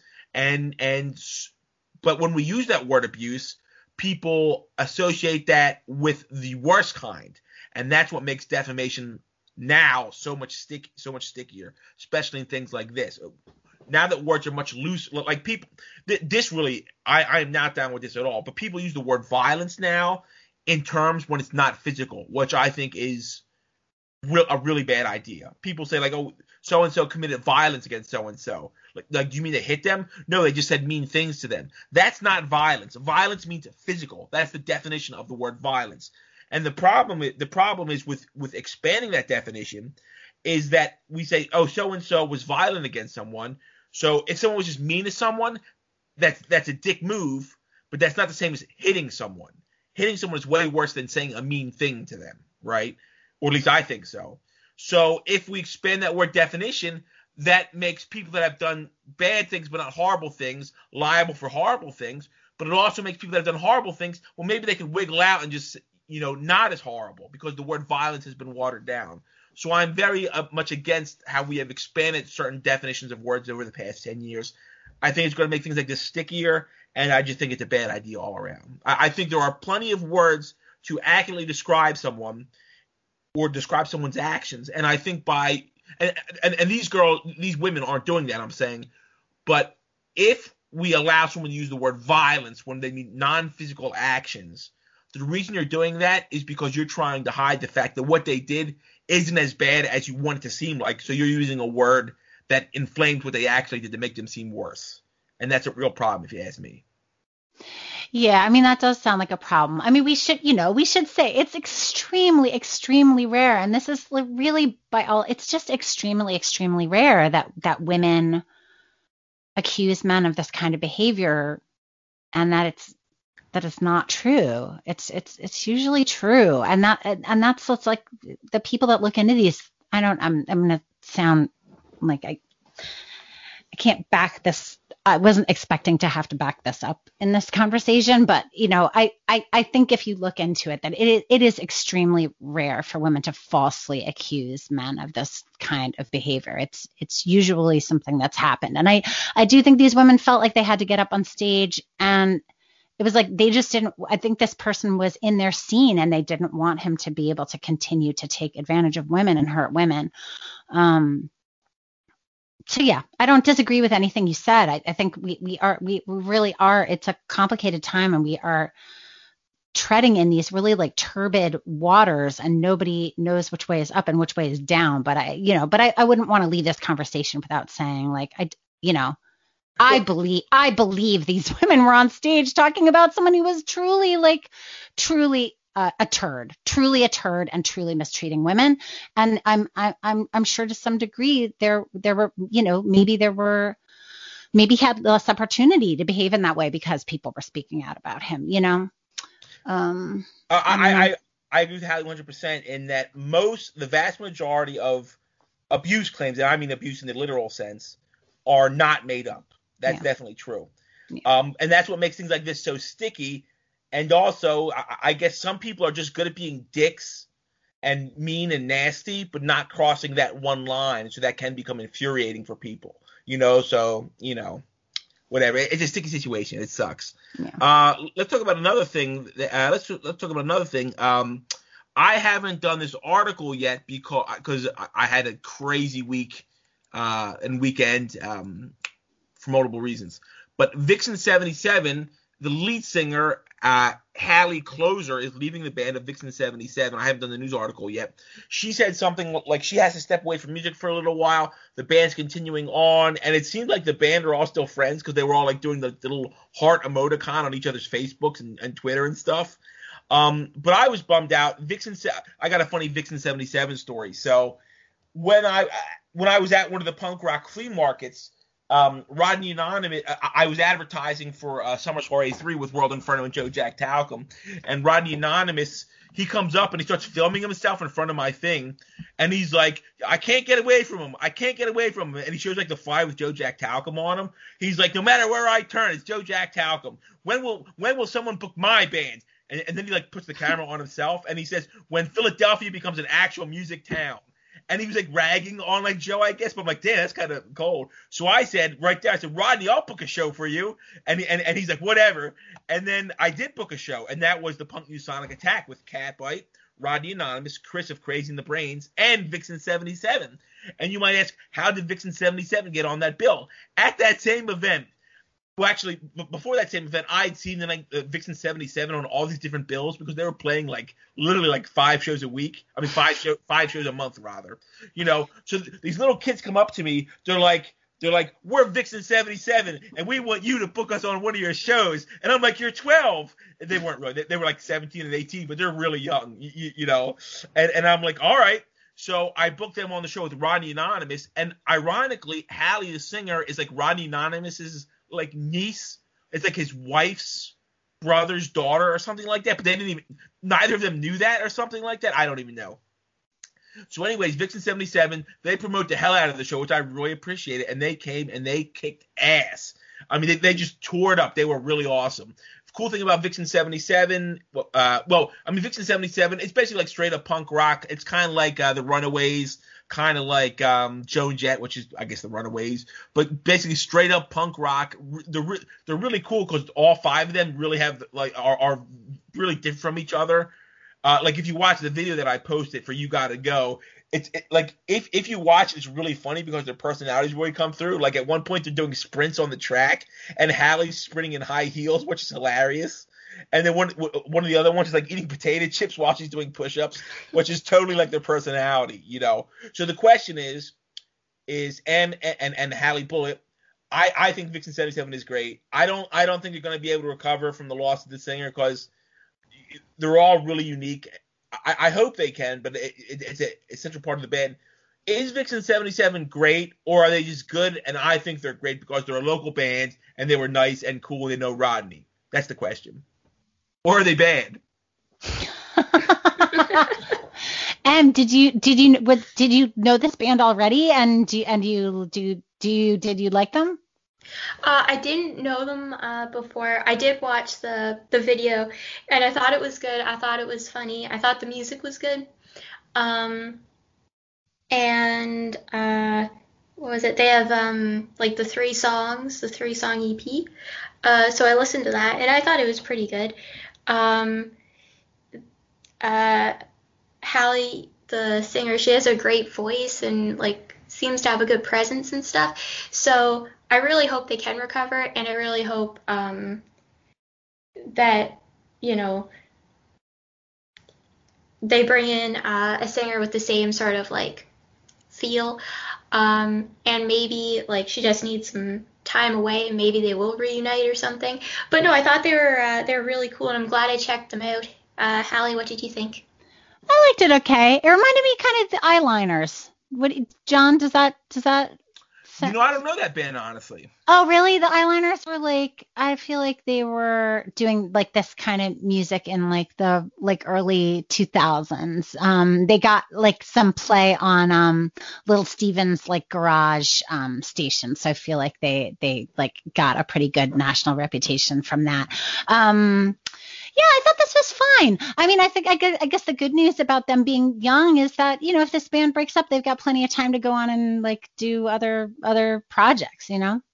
A: But when we use that word abuse, people associate that with the worst kind, and that's what makes defamation now so much stickier, especially in things like this. Now that words are much looser, like people, this really, I am not down with this at all. But people use the word violence now in terms when it's not physical, which I think is a really bad idea. People say like, oh, so-and-so committed violence against so-and-so. Like, do you mean they hit them? No, they just said mean things to them. That's not violence. Violence means physical. That's the definition of the word violence. And the problem is with expanding that definition is that we say, oh, so-and-so was violent against someone. So if someone was just mean to someone, that's a dick move, but that's not the same as hitting someone. Hitting someone is way worse than saying a mean thing to them, right? Or at least I think so. So if we expand that word definition, that makes people that have done bad things but not horrible things liable for horrible things. But it also makes people that have done horrible things, well, maybe they can wiggle out and just, not as horrible because the word violence has been watered down. So I'm very much against how we have expanded certain definitions of words over the past 10 years. I think it's going to make things like this stickier, and I just think it's a bad idea all around. I think there are plenty of words to accurately describe someone or describe someone's actions. And I think and these women aren't doing that, I'm saying. But if we allow someone to use the word violence when they mean non-physical actions, the reason you're doing that is because you're trying to hide the fact that what they did isn't as bad as you want it to seem like. So you're using a word that inflames what they actually did to make them seem worse. And that's a real problem if you ask me.
C: Yeah, I mean, that does sound like a problem. I mean, we should say it's extremely, extremely rare. And this is really it's just extremely, extremely rare that women accuse men of this kind of behavior and that it's not true. It's usually true. And that's what's like the people that look into these, I'm going to sound like I can't back this. I wasn't expecting to have to back this up in this conversation, but I think if you look into it, that it is extremely rare for women to falsely accuse men of this kind of behavior. It's usually something that's happened, and I do think these women felt like they had to get up on stage, and it was like they just didn't. I think this person was in their scene, and they didn't want him to be able to continue to take advantage of women and hurt women. So yeah, I don't disagree with anything you said. I think we really are. It's a complicated time, and we are treading in these really like turbid waters, and nobody knows which way is up and which way is down. But I wouldn't want to leave this conversation without saying like I believe these women were on stage talking about someone who was truly a turd, and truly mistreating women. And I'm sure to some degree there were, maybe had less opportunity to behave in that way because people were speaking out about him,
A: I agree with Hallie 100% in that the vast majority of abuse claims, and I mean abuse in the literal sense, are not made up. That's definitely true. Yeah. And that's what makes things like this so sticky. And also, I guess some people are just good at being dicks and mean and nasty, but not crossing that one line. So that can become infuriating for people, so, whatever. It's a sticky situation. It sucks. Yeah. Let's talk about another thing. Let's talk about another thing. I haven't done this article yet because I had a crazy week and weekend for multiple reasons. But Vixen 77, the lead singer, Hallie Closer, is leaving the band of Vixen 77. I haven't done the news article yet. She said something like she has to step away from music for a little while. The band's continuing on, and it seemed like the band are all still friends because they were all like doing the little heart emoticon on each other's Facebooks and Twitter and stuff. But I was bummed out. I got a funny Vixen 77 story. So when I was at one of the punk rock flea markets, Rodney Anonymous, I was advertising for Summer Soiree 3 with World Inferno and Joe Jack Talcum, and Rodney Anonymous, he comes up and he starts filming himself in front of my thing, and he's like, I can't get away from him, and he shows like the fly with Joe Jack Talcum on him. He's like, no matter where I turn, it's Joe Jack Talcum. When will someone book my band? And then he like puts the camera on himself, and he says, when Philadelphia becomes an actual music town. And he was like ragging on like Joe, I guess, but I'm like, damn, that's kind of cold. So I said right there, I said, Rodney, I'll book a show for you. And he's like, whatever. And then I did book a show, and that was the Punk News Sonic Attack with Catbite, Rodney Anonymous, Chris of Crazy in the Brains, and Vixen 77. And you might ask, how did Vixen 77 get on that bill? At that same event, Well, actually, before that same event, I'd seen the Vixen 77 on all these different bills because they were playing literally 5 shows a week. I mean, 5 shows a month rather. So these little kids come up to me. They're like, we're Vixen 77, and we want you to book us on one of your shows. And I'm like, you're 12. And they weren't really. They were 17 and 18, but they're really young, And I'm like, all right. So I booked them on the show with Rodney Anonymous, and ironically, Hallie, the singer, is Rodney Anonymous's niece. It's his wife's brother's daughter or something like that. But neither of them knew that or something like that. I don't even know. So anyways, Vixen 77, they promote the hell out of the show, which I really appreciated. And they came and they kicked ass. I mean, they just tore it up. They were really awesome. The cool thing about Vixen 77, Vixen 77, it's basically straight up punk rock. It's kind of like the Runaways, kind of like Joan Jett, which is, I guess, the Runaways, but basically straight up punk rock. They're really cool because all 5 of them really have are really different from each other. If you watch the video that I posted for You Gotta Go, if you watch, it's really funny because their personalities really come through. At one point, they're doing sprints on the track, and Hallie's sprinting in high heels, which is hilarious. And then one of the other ones is eating potato chips while she's doing push-ups, which is totally their personality, So the question is and Hallie Bullitt, I think Vixen 77 is great. I don't think they're going to be able to recover from the loss of the singer because they're all really unique. I hope they can, but it's a essential part of the band. Is Vixen 77 great, or are they just good? And I think they're great because they're a local band and they were nice and cool and they know Rodney. That's the question. Or are they bad?
C: And did you know this band already? And did you like them?
D: I didn't know them before. I did watch the video, and I thought it was good. I thought it was funny. I thought the music was good. And what was it? They have the 3 songs, the 3-song EP. So I listened to that, and I thought it was pretty good. Hallie, the singer, she has a great voice and seems to have a good presence and stuff. So I really hope they can recover, and I really hope that they bring in a singer with the same sort of feel, and maybe she just needs some time away, and maybe they will reunite or something. But no, I thought they were really cool, and I'm glad I checked them out. Hallie, what did you think?
C: I liked it okay. It reminded me kind of the Eyeliners. John, does that
A: I don't know that band, honestly.
C: Oh, really? The Eyeliners were I feel like they were doing this kind of music in the early 2000s. They got some play on Little Steven's garage station, so I feel like they got a pretty good national reputation from that. Yeah, I thought this was fine. I mean, I guess the good news about them being young is that, if this band breaks up, they've got plenty of time to go on and do other projects,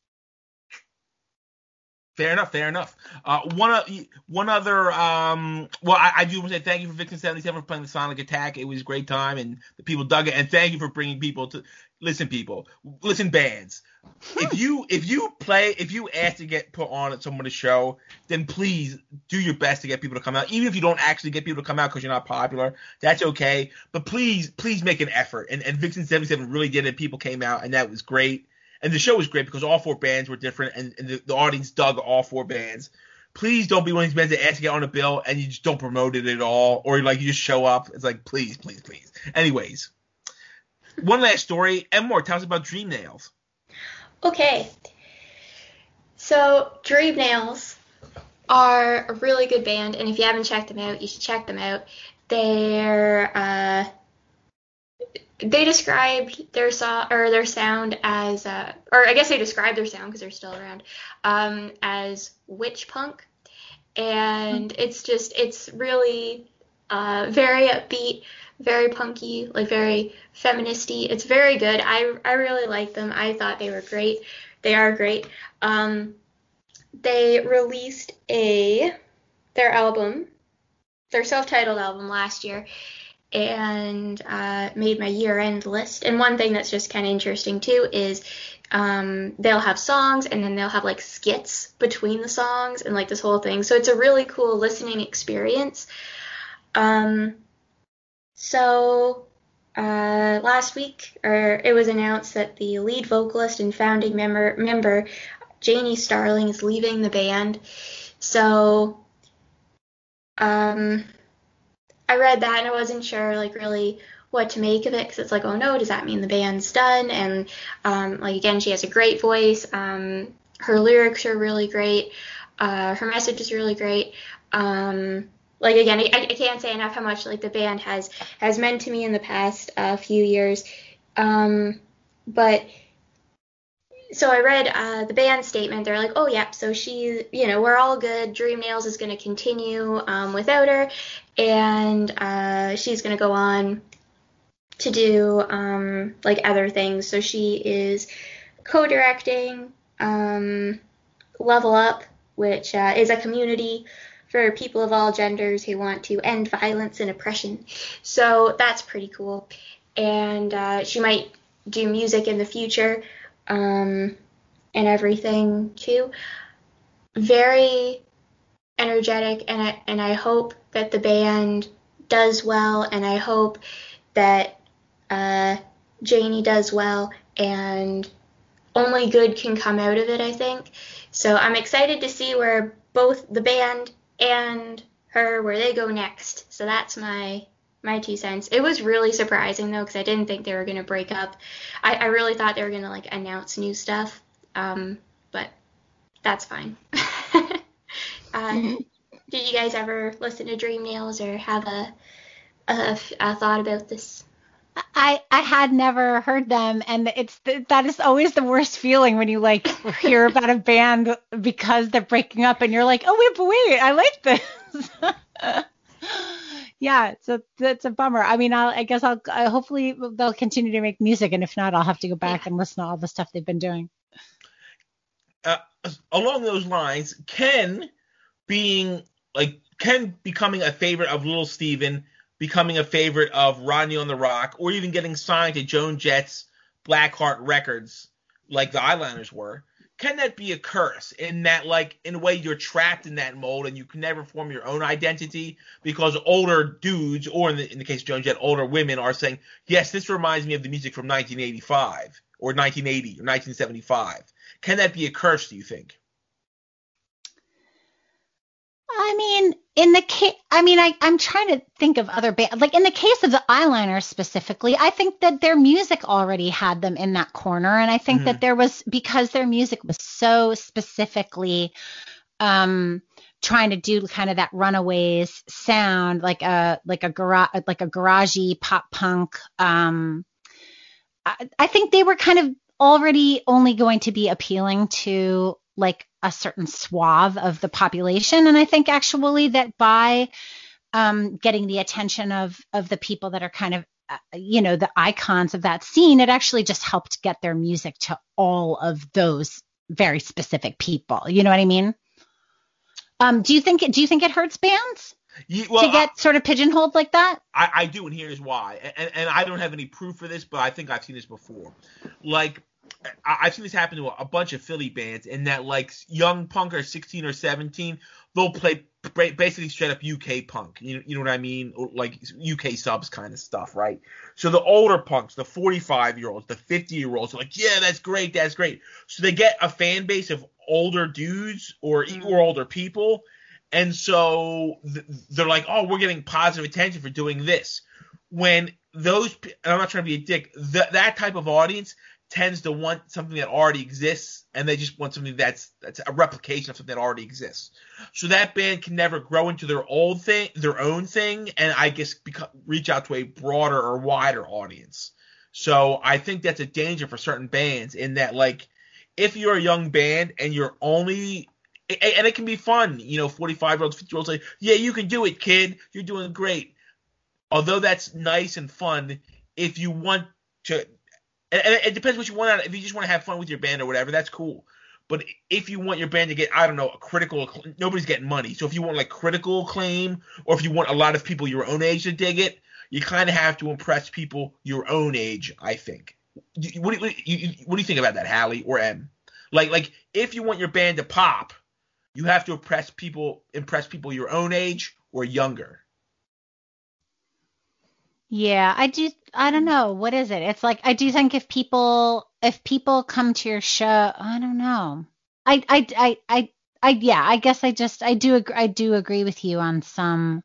A: Fair enough. One other, I do want to say thank you for Vixen 77 for playing the Sonic Attack. It was a great time, and the people dug it. And thank you for bringing people to listen bands. If you ask to get put on at someone's show, then please do your best to get people to come out. Even if you don't actually get people to come out because you're not popular, that's okay. But please make an effort. And Vixen 77 really did it. People came out, and that was great. And the show was great because all 4 bands were different, and the audience dug all 4 bands. Please don't be one of these bands that ask to get on a bill and you just don't promote it at all, or you just show up. It's please. Anyways, one last story. Emmore, tell us about Dream Nails.
D: Okay. So Dream Nails are a really good band, and if you haven't checked them out, you should check them out. They described their sound as, or I guess they described their sound because they're still around, as witch punk, and it's really very upbeat, very punky, very feministy. It's very good. I really like them. I thought they were great. They are great. They released their self-titled album last year. and made my year-end list. And one thing that's just kind of interesting too is they'll have songs and then they'll have like skits between the songs and like this whole thing. So it's a really cool listening experience. So last week, it was announced that the lead vocalist and founding member Janie Starling is leaving the band. So I read that and I wasn't sure like really what to make of it, because it's like, oh no, does that mean the band's done? And like again, she has a great voice. Her lyrics are really great. Her message is really great. Like again, I can't say enough how much like the band has meant to me in the past few years. But so I read the band statement. They're like, oh yeah, so she, we're all good. Dream Nails is going to continue without her, and she's going to go on to do like other things. So she is co-directing Level Up, which is a community for people of all genders who want to end violence and oppression. So that's pretty cool. And she might do music in the future and everything too. Very energetic, and I hope that the band does well, and I hope that Janie does well, and only good can come out of it, I think. So I'm excited to see where both the band and her, where they go next. So that's my 2 cents. It was really surprising, though, because I didn't think they were going to break up. I really thought they were going to, like, announce new stuff, but that's fine. Did you guys ever listen to Dream Nails or have a thought about this?
C: I had never heard them, and that is always the worst feeling when you like hear about a band because they're breaking up, and you're like, oh wait, I like this. Yeah, so that's a bummer. I mean, I guess I'll hopefully they'll continue to make music, and if not, I'll have to go back and listen to all the stuff they've been doing.
A: Along those lines, Ken becoming a favorite of Little Steven, becoming a favorite of Rodney on the Rock, or even getting signed to Joan Jett's Blackheart Records like the Eyeliners were, can that be a curse in that, like, in a way you're trapped in that mold and you can never form your own identity because older dudes, or in the case of Joan Jett, older women are saying, yes, this reminds me of the music from 1985 or 1980 or 1975. Can that be a curse, do you think?
C: I mean, I'm trying to think of other bands. Like in the case of the Eyeliners specifically, I think that their music already had them in that corner, and I think that there was, because their music was so specifically trying to do kind of that Runaways sound, like a garagey pop punk. I think they were kind of already only going to be appealing to like a certain swath of the population. And I think actually that by getting the attention of the people that are kind of, the icons of that scene, it actually just helped get their music to all of those very specific people. You know what I mean? Do you think it hurts bands to get sort of pigeonholed like that?
A: I do, and here's why. And I don't have any proof for this, but I think I've seen this before. Like, I've seen this happen to a bunch of Philly bands, in that like young punkers, 16 or 17, they'll play basically straight up UK punk. You know what I mean? Or like UK subs kind of stuff, right? So the older punks, the 45-year-olds, the 50-year-olds are like, yeah, that's great. So they get a fan base of older dudes or older people. And so they're like, oh, we're getting positive attention for doing this. When those, and I'm not trying to be a dick, that type of audience tends to want something that already exists, and they just want something that's a replication of something that already exists. So that band can never grow into their own thing, and I guess reach out to a broader or wider audience. So I think that's a danger for certain bands, in that, like, if you're a young band and you're only, and it can be fun, 45-year-olds, 50-year-olds say, yeah, you can do it, kid, you're doing great. Although that's nice and fun, if you want to, and it depends what you want out of it. If you just want to have fun with your band or whatever, that's cool. But if you want your band to get, I don't know, a critical nobody's getting money. So if you want like critical acclaim, or if you want a lot of people your own age to dig it, you kind of have to impress people your own age, I think. What do you think about that, Hallie or Em? Like if you want your band to pop, you have to impress people your own age or younger.
C: Yeah, I don't know. What is it? It's like I do think if people come to your show, I don't know. Yeah, I guess I do agree with you on some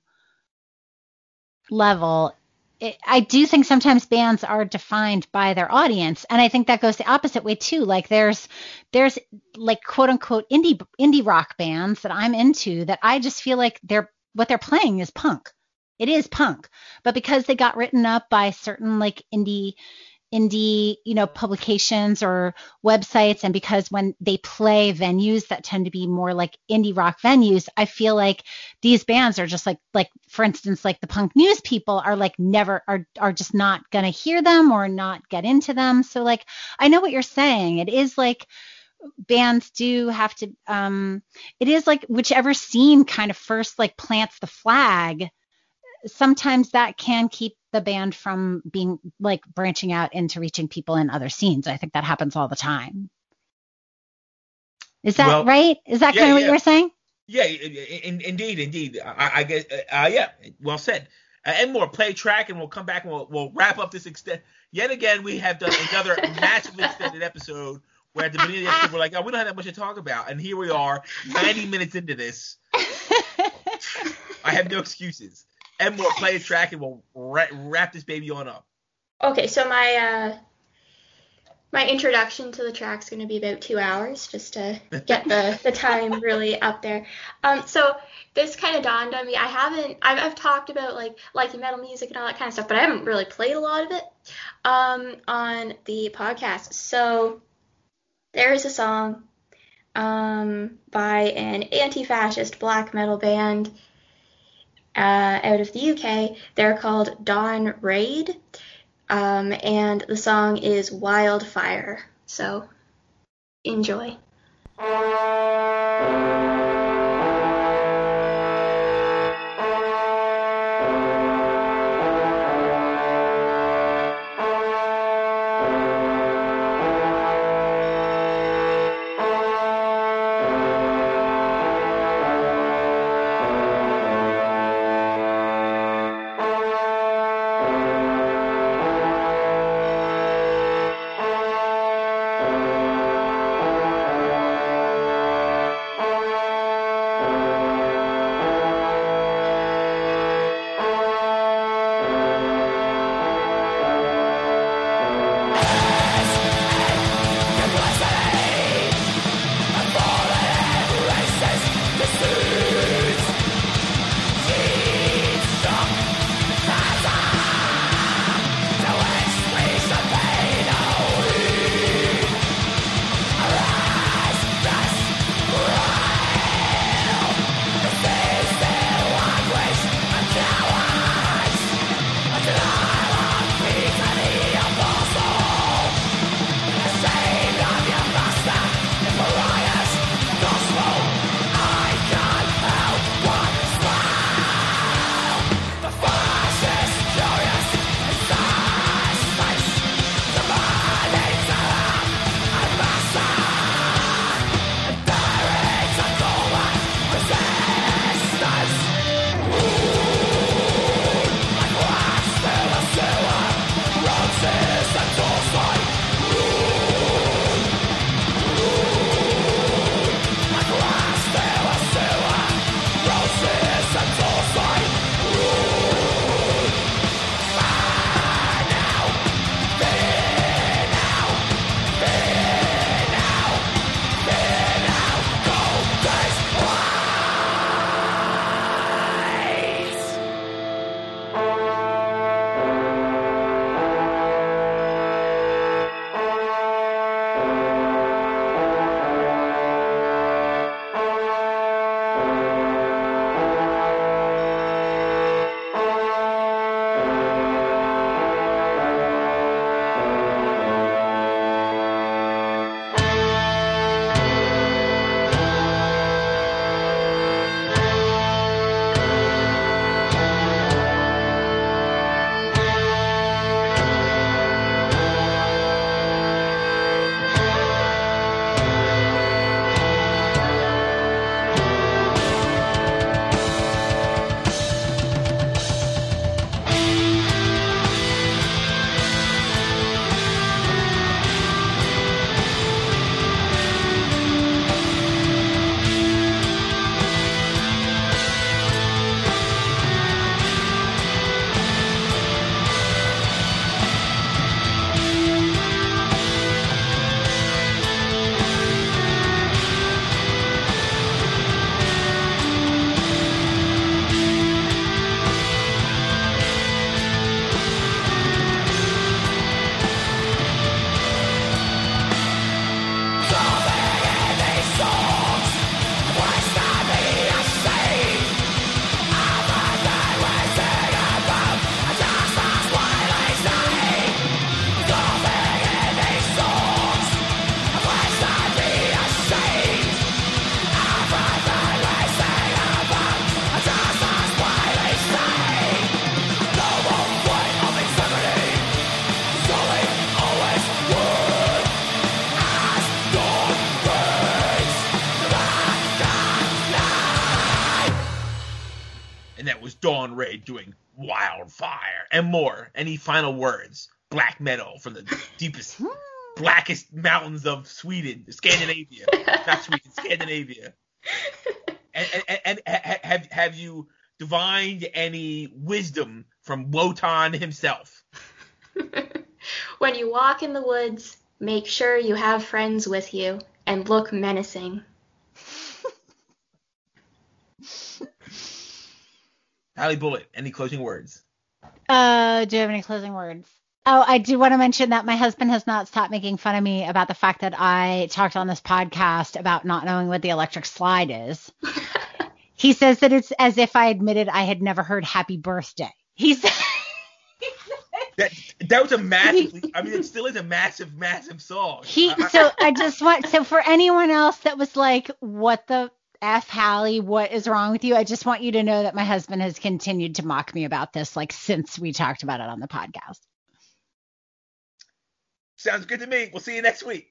C: level. I do think sometimes bands are defined by their audience, and I think that goes the opposite way too. Like there's like quote unquote indie rock bands that I'm into that I just feel like what they're playing is punk. It is punk, but because they got written up by certain like indie, publications or websites, and because when they play venues that tend to be more like indie rock venues, I feel like these bands are just like for instance, like the punk news people are like never are just not gonna hear them or not get into them. So like I know what you're saying. It is like bands do have to it is like whichever scene kind of first like plants the flag. Sometimes that can keep the band from being like branching out into reaching people in other scenes. I think that happens all the time. Is that right? Is that kind of what you were saying?
A: Yeah, indeed. I guess, yeah, well said. And more, play a track, and we'll come back and we'll wrap up this extent. Yet again, we have done another massively extended episode where at the beginning of the episode we're like, oh, we don't have that much to talk about, and here we are, 90 minutes into this. I have no excuses. And we'll play a track, and we'll wrap this baby on up.
D: Okay, so my introduction to the track's going to be about 2 hours, just to get the time really up there. So this kind of dawned on me. I've talked about liking metal music and all that kind of stuff, but I haven't really played a lot of it on the podcast. So there is a song by an anti-fascist black metal band out of the UK. They're called Dawn Raid, and the song is Wildfire. So enjoy.
A: Alan Ray doing Wildfire and more. Any final words? Black metal from the deepest, blackest mountains of Scandinavia. Not Sweden, Scandinavia. And have you divined any wisdom from Wotan himself?
D: When you walk in the woods, make sure you have friends with you and look menacing.
A: Hallie Bullitt, any closing words?
C: Do you have any closing words? Oh, I do want to mention that my husband has not stopped making fun of me about the fact that I talked on this podcast about not knowing what the electric slide is. He says that it's as if I admitted I had never heard Happy Birthday. He said
A: that was a massive. I mean, it still is a massive song.
C: So for anyone else that was like, what the F, Hallie, what is wrong with you? I just want you to know that my husband has continued to mock me about this, like, since we talked about it on the podcast.
A: Sounds good to me. We'll see you next week.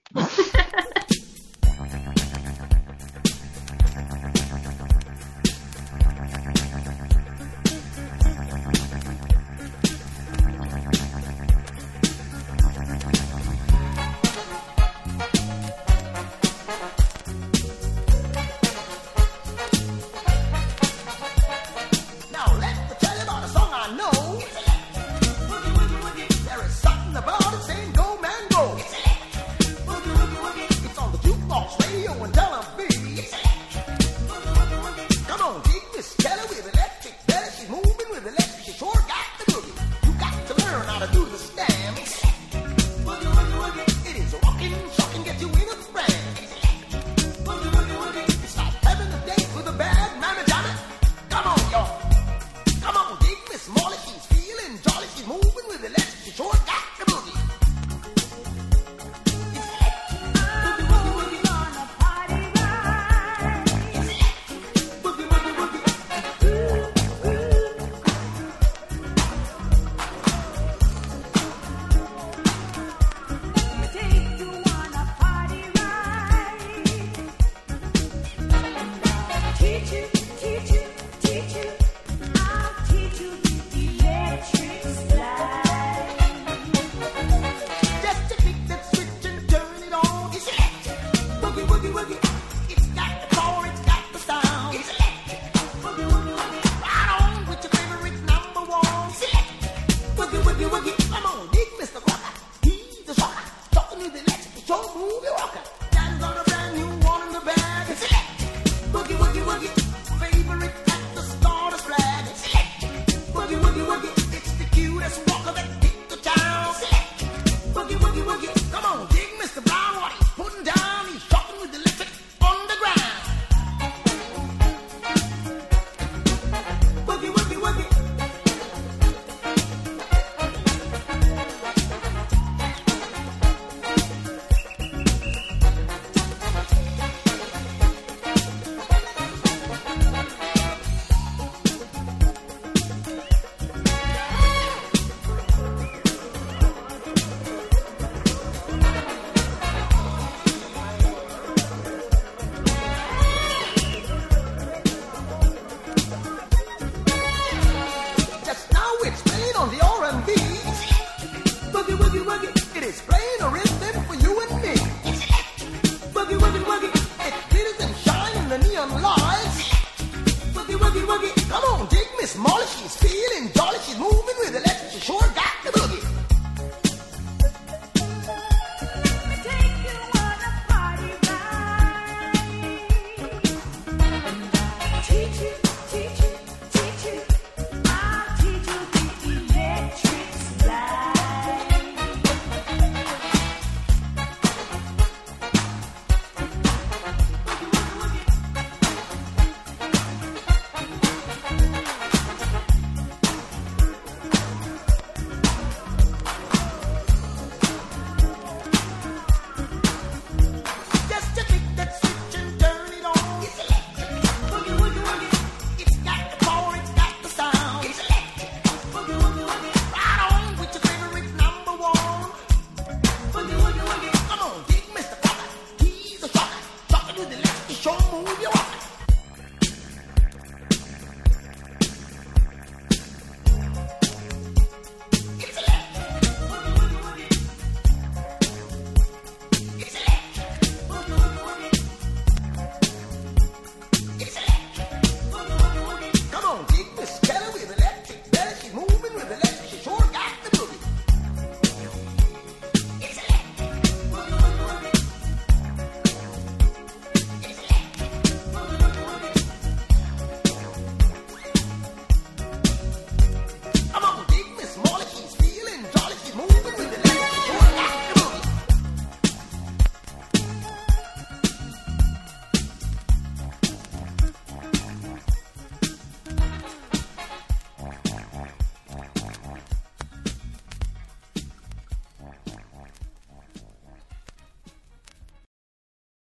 B: Come on, dig Miss Molly, she's feeling jolly, she's moving.